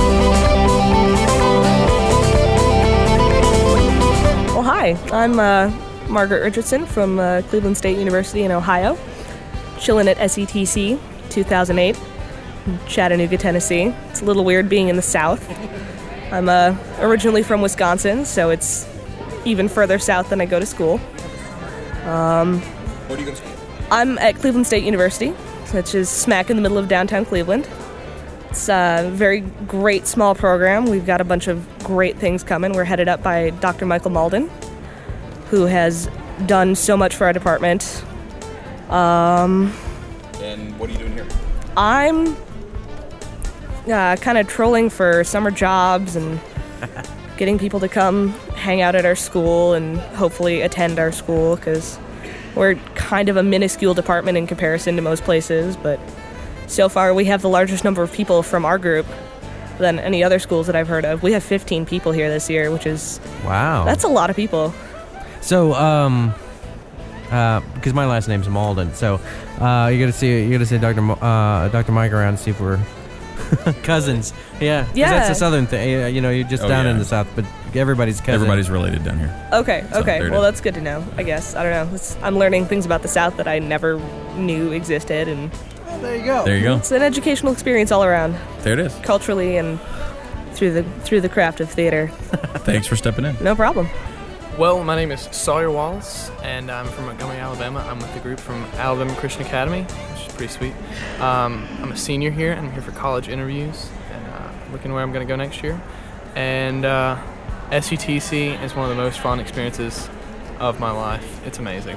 Well, hi. I'm uh, Margaret Richardson from uh, Cleveland State University in Ohio, chilling at S E T C two thousand eight in Chattanooga, Tennessee. It's a little weird being in the South. I'm uh, originally from Wisconsin, so it's even further south than I go to school. Um, Where do you go to school? I'm at Cleveland State University, which is smack in the middle of downtown Cleveland. It's a very great small program. We've got a bunch of great things coming. We're headed up by Doctor Michael Malden, who has done so much for our department. Um, And what are you doing here? I'm uh, kind of trolling for summer jobs and getting people to come hang out at our school and hopefully attend our school because we're kind of a minuscule department in comparison to most places, but so far we have the largest number of people from our group than any other schools that I've heard of. We have fifteen people here this year, which is Wow. that's a lot of people. So, um, uh, because my last name's Malden, so uh, you got to see you got to see Doctor Mo- uh, Doctor Mike around to see if we're cousins. Yeah, 'cause Yeah. That's the southern thing. You know, you're just Oh, down yeah. in the south, but everybody's cousin. Everybody's related down here. Okay, So, okay. there it Well, is. that's good to know, I guess. I don't know. It's, I'm learning things about the South that I never knew existed, and There you go. There you go. it's an educational experience all around, There it is. culturally and through the through the craft of theater. Thanks for stepping in. No problem. Well, my name is Sawyer Wallace, and I'm from Montgomery, Alabama. I'm with the group from Alabama Christian Academy, which is pretty sweet. Um, I'm a senior here, and I'm here for college interviews, and uh, looking where I'm going to go next year. And uh, S U T C is one of the most fun experiences of my life. It's amazing.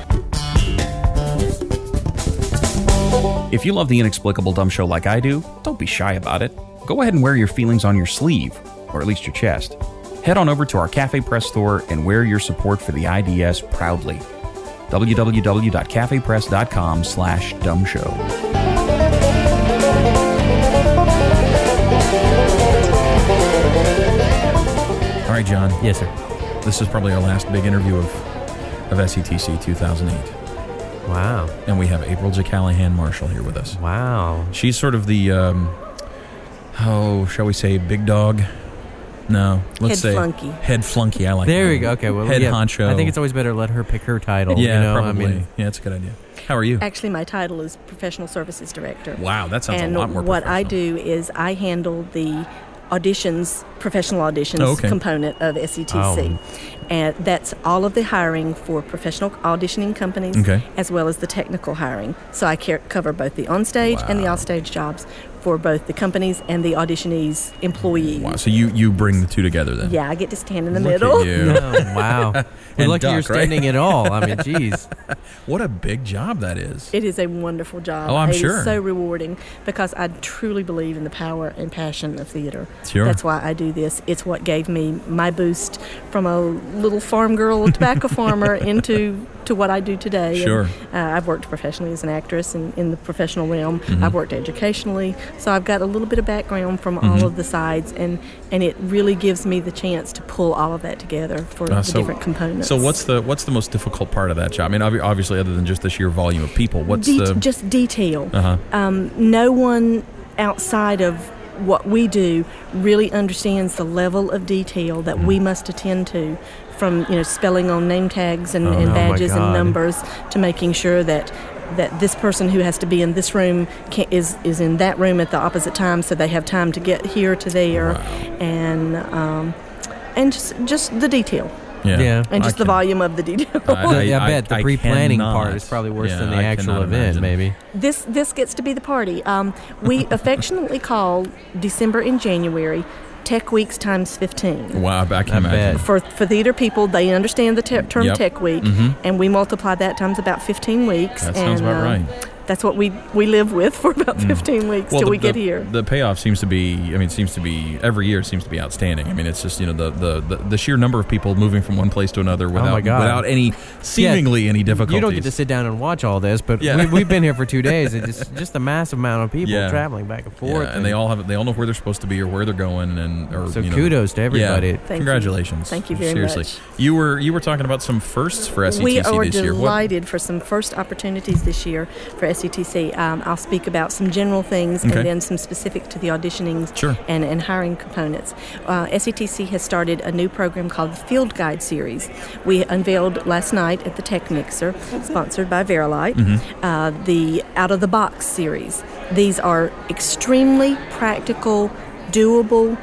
If you love the Inexplicable Dumb Show like I do, don't be shy about it. Go ahead and wear your feelings on your sleeve, or at least your chest. Head on over to our Cafe Press store and wear your support for the I D S proudly. www.cafepress.com slash dumbshow. All right, John. Yes, sir. This is probably our last big interview of, of S E T C two thousand eight. Wow. And we have April J. Callahan Marshall here with us. Wow. She's sort of the, um, oh, shall we say, big dog? No, let's Head say flunky. head flunky. I like. There that. we go. Okay, well, head yeah, honcho. I think it's always better to let her pick her title. Yeah, you know? probably. I mean, yeah, it's a good idea. How are you? Actually, my title is Professional Services Director. Wow, that sounds and a lot more what I professional. do is I handle the auditions, professional auditions Oh, okay. component of S E T C. Oh. And that's all of the hiring for professional auditioning companies Okay. as well as the technical hiring. So I care, cover both the onstage and the offstage jobs for both the companies and the auditionees' employees. Wow. So you, you bring the two together then? Yeah, I get to stand in the Look middle. at you. Oh, wow. We're And lucky you're duck, right? standing at all. I mean, geez. What a big job that is. It is a wonderful job. Oh, I'm it sure. is so rewarding because I truly believe in the power and passion of theater. Sure. That's why I do this. It's what gave me my boost from a little farm girl, tobacco farmer, into to what I do today. Sure. And, uh, I've worked professionally as an actress in, in the professional realm. Mhm. I've worked educationally. So I've got a little bit of background from Mhm. all of the sides, and, and it really gives me the chance to pull all of that together for Uh, the so- different components. So what's the what's the most difficult part of that job? I mean, obvi- obviously, other than just the sheer volume of people, what's Det- the just detail. Uh-huh. Um, no one outside of what we do really understands the level of detail that we must attend to, from you know spelling on name tags and, Oh, and oh my badges and God. numbers, to making sure that that this person who has to be in this room can, is is in that room at the opposite time, so they have time to get here to there, and um, and just just the detail. Yeah. Yeah. And just I the can- volume of the detail. I, I bet the I pre-planning cannot. part is probably worse Yeah, than the I actual cannot event, imagine. maybe. This this gets to be the party. Um, we affectionately call December and January Tech Weeks times fifteen. Wow, I can imagine. For for theater people, they understand the te- term Yep. Tech Week, Mhm. and we multiply that times about fifteen weeks. That sounds and, about uh, right. That's what we we live with for about fifteen weeks Well, till the, we get the- here. The payoff seems to be, I mean, it seems to be, every year it seems to be outstanding. I mean, it's just, you know, the, the, the, the sheer number of people moving from one place to another without, oh my God. without any, seemingly Yeah, any difficulties. You don't get to sit down and watch all this, but Yeah. we, we've been here for two days. It's just, just a massive amount of people Yeah. traveling back and Yeah, forth. and they all have, they all know where they're supposed to be or where they're going, and or So you know, kudos to everybody. Yeah, Thank you. congratulations. Thank you very Seriously. much. You were you were talking about some firsts for S E T C We are this year. What- delighted for some first opportunities this year for S E T C. Um, I'll speak about some general things Okay. and then some specific to the auditioning Sure. and, and hiring components. Uh, S E T C has started a new program called the Field Guide Series. We unveiled last night at the Tech Mixer, sponsored by Verilight, Mhm. uh, the Out of the Box series. These are extremely practical, doable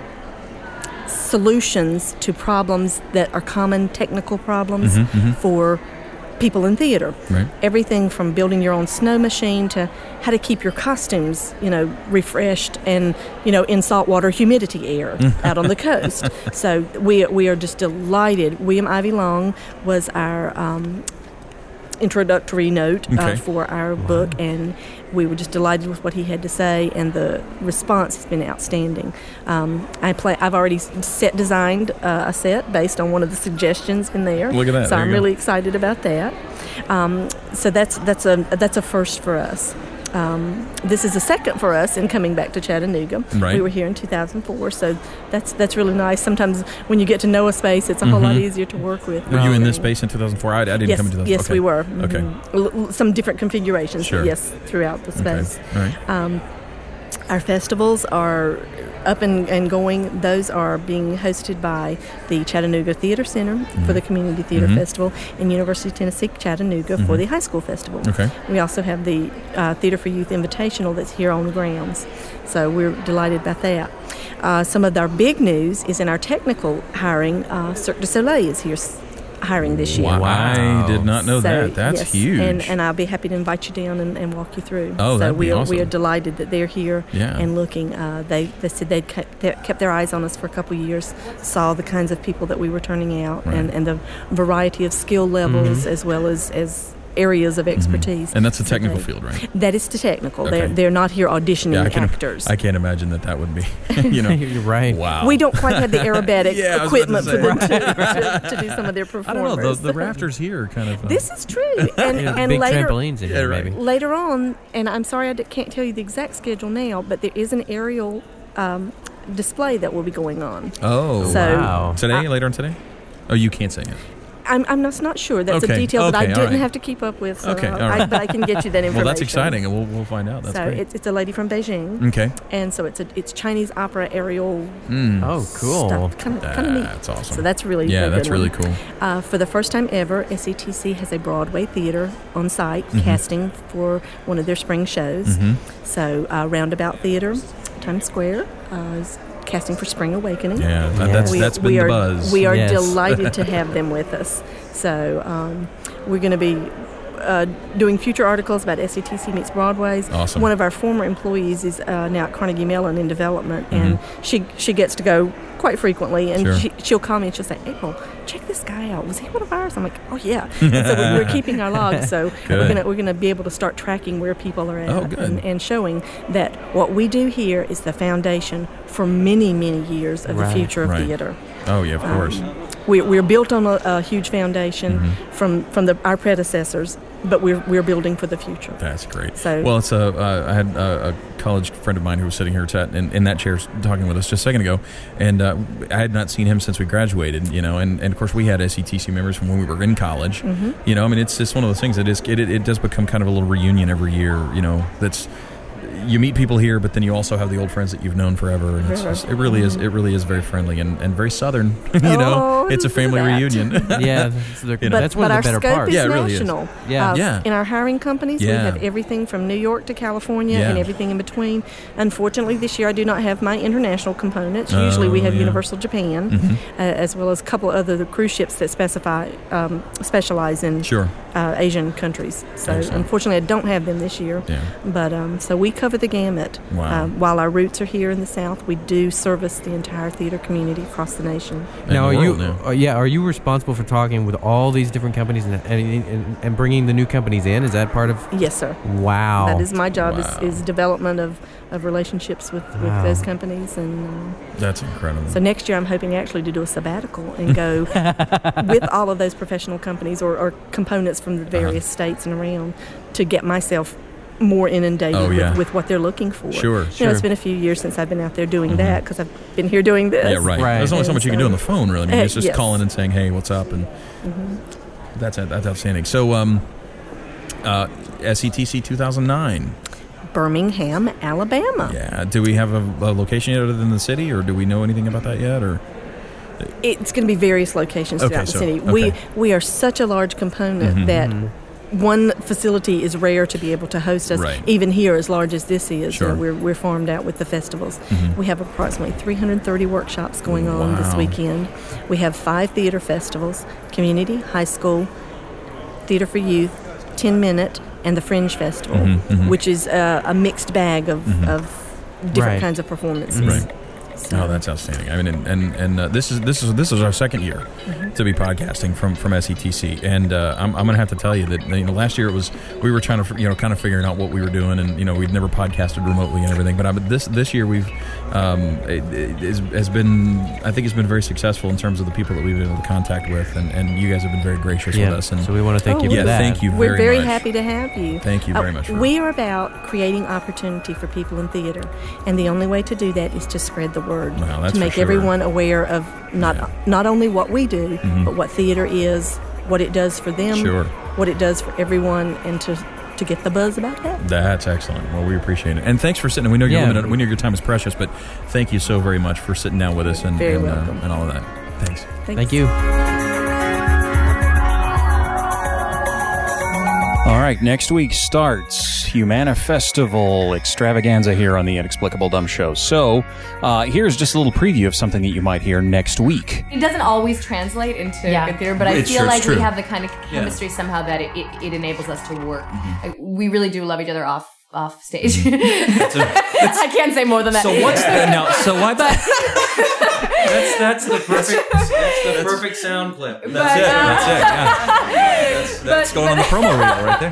solutions to problems that are common technical problems Mhm, mhm. for people in theater. Right. Everything from building your own snow machine to how to keep your costumes, you know, refreshed and, you know, in saltwater humidity air out on the coast. So we we are just delighted. William Ivy Long was our um, introductory note Okay. uh, for our book, and we were just delighted with what he had to say, and the response has been outstanding. Um, I play. I've already set designed uh, a set based on one of the suggestions in there. Look at that. So There I'm you go. really excited about that. Um, so that's that's a that's a first for us. Um, this is a second for us in coming back to Chattanooga. Right. We were here in two thousand four, so that's that's really nice. Sometimes when you get to know a space, it's a whole lot Mhm. easier to work with. Were you in this space in two thousand four? I, I didn't yes, come in two thousand four. yes, okay. we were. Okay. Mhm. L- l- some different configurations, Sure. but yes, throughout the Okay. space. All right. Um, our festivals are up and, and going. Those are being hosted by the Chattanooga Theater Center for the Community Theater Mhm. Festival, and University of Tennessee Chattanooga for Mhm. the High School Festival. Okay. We also have the uh, Theater for Youth Invitational that's here on the grounds. So we're delighted about that. Uh, some of our big news is in our technical hiring. Uh, Cirque du Soleil is here s- hiring this year. Wow. I did not know So, that. That's yes, huge. And, and I'll be happy to invite you down and, and walk you through. Oh, so that'd be we are, awesome. we are delighted that they're here Yeah. and looking. Uh, they, they said they'd kept, they kept their eyes on us for a couple of years, saw the kinds of people that we were turning out, Right. and, and the variety of skill levels Mhm. as well as, as areas of expertise. And that's a So technical they- field, right? That is the technical. They're, Okay. they're not here auditioning Yeah, I can, actors. I can't imagine that that would be, you know. You're right. Wow. We don't quite have the aerobatic Yeah, I was about to equipment for say. them to, to, to do some of their I performers. don't know. The, the rafters here kind of. Uh, This is true. And, Yeah, and big later, trampolines in here, maybe. later on, and I'm sorry I d- can't tell you the exact schedule now, but there is an aerial um, display that will be going on. Oh, So, wow. Today, I- later on today? Oh, you can't say it. I'm, I'm just not sure. That's Okay, a detail that I okay, all didn't right. have to keep up with. So Okay, I, all right. I, but I can get you that information. Well, that's exciting, and we'll, we'll find out. That's so great. it's, it's a lady from Beijing. Okay. And so it's a it's Chinese opera aerial Mm. Oh, cool. stuff. Kind of kind of neat. That's awesome. So that's really Yeah, a that's good really one. cool. Uh, for the first time ever, S E T C has a Broadway theater on site Mhm. casting for one of their spring shows. Mhm. So uh, Roundabout Theater, Times Square, uh, is casting for Spring Awakening. Yeah, that- that's- we, that's been we the are, buzz. We are Yes. delighted to have them with us. So um, we're going to be uh, doing future articles about S E T C Meets Broadway's. Awesome. One of our former employees is uh, now at Carnegie Mellon in development, and Mhm. she she gets to go quite frequently, and Sure. she, she'll call me and she'll say, April, check this guy out. Was he one of ours? I'm like, oh yeah. And so we- we're keeping our logs, so Good. we're gonna we're gonna be able to start tracking where people are at, Oh, good. and, and showing that what we do here is the foundation for many many years of Right. the future of Right. theater. Oh, yeah, of Um, course. We, we're built on a, a huge foundation Mm-hmm. from from the, our predecessors, but we're we're building for the future. That's great. So- well, it's a. Uh, I had a, a college friend of mine who was sitting here t- in, in that chair talking with us just a second ago, and uh, I had not seen him since we graduated. You know, and, and of course we had S E T C members from when we were in college. Mhm. You know, I mean, it's just one of those things that is it, it, it does become kind of a little reunion every year. You know, that's. You meet people here, but then you also have the old friends that you've known forever, and it's just, it really is it really is very friendly and, and very Southern. you know, Oh, it's a family that. reunion. Yeah, that's, the, You know? that's one but of the our better scope parts. is Yeah, it really is. national. Yeah. Uh, Yeah. In our hiring companies, we Yeah. have everything from New York to California Yeah. and everything in between. Unfortunately, this year I do not have my international components. Oh, Usually we have yeah. Universal Japan, Mhm. uh, as well as a couple other cruise ships that specify um, specialize in Sure. uh, Asian countries. So Excellent. unfortunately, I don't have them this year. Yeah. But um, so we cover the gamut. Wow. Um, while our roots are here in the South, we do service the entire theater community across the nation. Now, are the you? world, Uh, yeah, are you responsible for talking with all these different companies and and, and and bringing the new companies in? Is that part of? Yes, sir. Wow. That is my job. Wow. Is, is development of, of relationships with, with Wow. those companies, and um, That's incredible. so next year I'm hoping actually to do a sabbatical and go with all of those professional companies or, or components from the various Uh-huh. states and around to get myself more inundated Oh, yeah. with, with what they're looking for. Sure, You know, sure. it's been a few years since I've been out there doing that because I've been here doing this. Yeah, right. Right. There's only so And much you can do on the phone, really. I mean, Uh, it's just yes. calling and saying, "Hey, what's up?" And Mhm. that's that's outstanding. So, um, uh, S E T C two thousand nine. Birmingham, Alabama. Yeah. Do we have a, a location yet other than the city, or do we know anything about that yet? Or It's going to be various locations Okay, throughout the so- city. We okay. we are such a large component Mhm. that Mhm. one facility is rare to be able to host us. Right. Even here, as large as this is, Sure. you know, we're we're farmed out with the festivals. Mhm. We have approximately three hundred thirty workshops going on this Wow. weekend. We have five theater festivals: community, high school, theater for youth, ten minute, and the Fringe Festival, Mhm, mhm. which is uh, a mixed bag of, Mhm. of different Right. kinds of performances. Right. So- Oh, that's outstanding. I mean, and and, and uh, this is this is this is our second year Mhm. to be podcasting from from S E T C, and uh, I'm I'm gonna have to tell you that you know last year it was we were trying to you know kind of figuring out what we were doing, and you know we'd never podcasted remotely and everything, but I, but this this year we've um, it, it is, has been I think it's been very successful in terms of the people that we've been able to contact with, and, and you guys have been very gracious Yeah, with us, and so we want to thank Oh, you we're- for yeah, that. thank you We're very very much. happy to have you. Thank you very Uh, much for- we are about creating opportunity for people in theater, and the only way to do that is to spread the word, Wow, that's to for make sure. everyone aware of not Yeah. not only what we do, Mhm. but what theater is, what it does for them, Sure. what it does for everyone, and to to get the buzz about that. That's excellent. Well, we appreciate it, and thanks for sitting. We know you're Yeah. limited. We know your time is precious, but thank you so very much for sitting down with us and Very and, uh, welcome. and all of that. Thanks. Thanks. Thank you. All right, next week starts Humana Festival extravaganza here on the Inexplicable Dumb Show. So uh, here's just a little preview of something that you might hear next week. It doesn't always translate into Yeah. good theater, but I It's feel true, it's like we true. have the kind of chemistry somehow that it, it, it enables us to work. Like, we really do love each other off off stage. I can't say more than that. So what's the now? So what? But- That's that's the perfect that's the perfect sound clip. That's But, it. uh, That's it. Yeah. That's, that's but- going on the promo reel right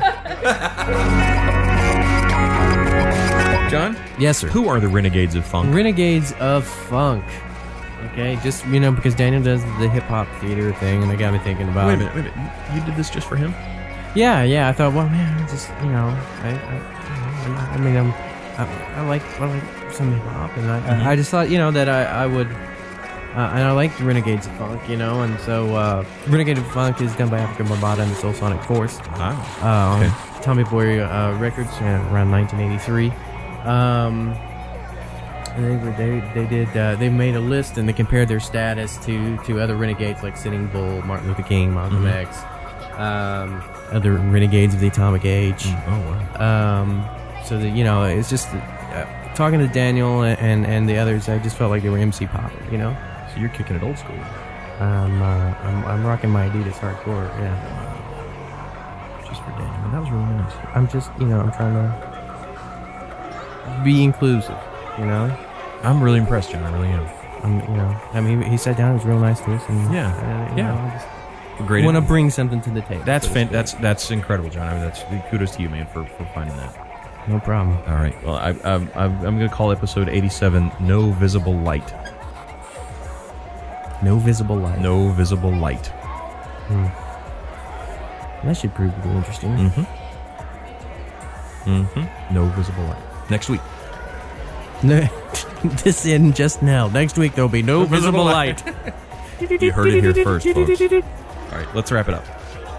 there. John? Yes, sir. Who are the Renegades of Funk? Renegades of Funk. Okay, just you know because Daniel does the hip hop theater thing, and I got me thinking about. Wait a minute. Wait a minute. You did this just for him? Yeah, yeah. I thought, well, man, just you know, I, I, I mean, I'm, I, I like, I like some hip hop, and I, Mhm. I just thought, you know, that I, I would, uh, and I like Renegades of Funk, you know, and so uh, Renegade of Funk is done by Africa Bambaataa and the Soul Sonic Force. Wow. Uh, Okay. on Tommy Boy uh, Records uh, around nineteen eighty-three. Um, and they were, they they did uh, they made a list and they compared their status to to other renegades like Sitting Bull, Martin Luther King, Malcolm Mhm. X, um, other renegades of the atomic age. Oh wow. Um, so that you know, it's just uh, talking to Daniel and, and the others, I just felt like they were M C pop, you know? So you're kicking it old school. Um, uh, I'm, I'm rocking my Adidas hardcore, yeah. Just for Daniel. That was really nice. I'm just, you know, I'm trying to be inclusive, you know? I'm really impressed, John. I really am. I'm, you know, I mean, he sat down, he was real nice to us. And, Yeah, uh, you yeah. know, I just Great. want to bring something to the table. That's so to fan- speak. that's that's incredible, John. I mean, that's kudos to you, man, for, for finding that. No problem. All right. Well, I, I, I, I'm going to call episode eighty-seven "No Visible Light." No visible light. No visible light. Hmm. That should prove to be interesting. Mm-hmm. Mm-hmm. No visible light. Next week. No, this in just now. Next week there'll be no, No visible, visible light. You heard it here first, folks. All right, let's wrap it up.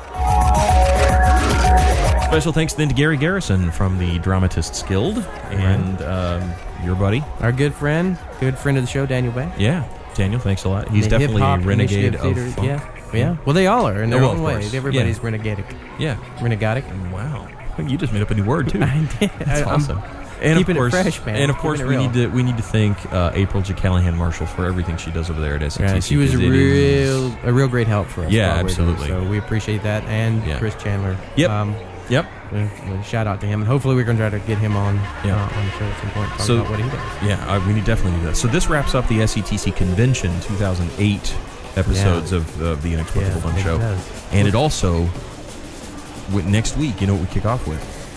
Special thanks then to Gary Garrison from the Dramatists Guild and um, your buddy. Our good friend, good friend of the show, Daniel Bay. Yeah, Daniel, thanks a lot. He's The definitely a hip-hop renegade initiative of theater, funk. Yeah, yeah. Well, they all are in their Oh, own of way. course. Everybody's Yeah. renegadic. Yeah. Renegadic. Wow. You just made up a new word, too. I did. That's I- I'm awesome. And keeping of it course, fresh, man. And of Keeping course, it we real. need to we need to thank uh, April J. Callahan Marshall for everything she does over there at S C T C. Yeah, she was a 'cause it real, is- a real great help for us. Yeah, while we were there. absolutely. So we appreciate that, and Yeah. Chris Chandler. Yep. Um, Yep. uh, shout out to him, and hopefully we're going to try to get him on Yeah. uh, on the show at some point. Talk So- about what he does. Yeah, uh, we need definitely do that. So this wraps up the S C T C Convention two thousand eight episodes Yeah. of, of the Inexplicable Yeah, Dumb it Show, does. and it also with next week. You know what we kick off with?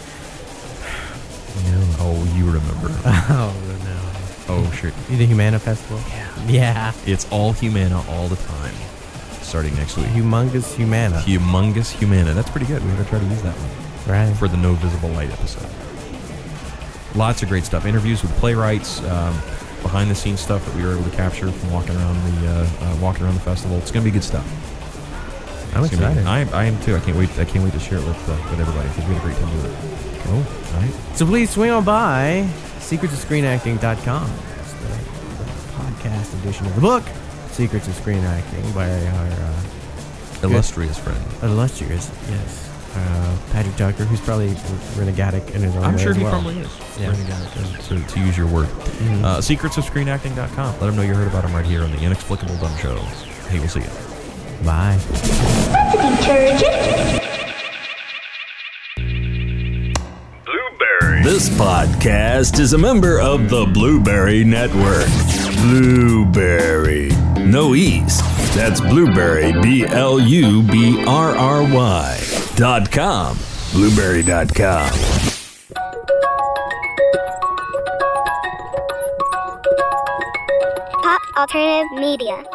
No. Oh, you remember? Oh no. Oh, sure. The Humana Festival. Yeah. Yeah. It's all Humana all the time, starting next week. Humongous Humana. Humongous Humana. That's pretty good. We're gonna try to use that one. Right. For the No Visible Light episode. Lots of great stuff. Interviews with playwrights, um, behind the scenes stuff that we were able to capture from walking around the uh, uh, walking around the festival. It's going to be good stuff. I'm It's gonna be- excited. I, I am too. I can't wait. I can't wait to share it with uh, with everybody because we had a great time doing it. Cool. All right. So please swing on by secrets of screen acting dot com. It's the, the podcast edition of the book, Secrets of Screen Acting, by our uh, Illustrious friend. Illustrious, yes. Uh, Patrick Tucker, who's probably renegadic in his own I'm way sure as he well. probably is. Yeah. Renegadic, to, to use your word. Mhm. Uh, secrets of screen acting dot com. Let them know you heard about them right here on the Inexplicable Dumb Show. Hey, we'll see you. Bye. This podcast is a member of the Blueberry Network. Blueberry. No E's. That's Blueberry, B L U B R R Y dot com. Blueberry dot com. Pop Alternative Media.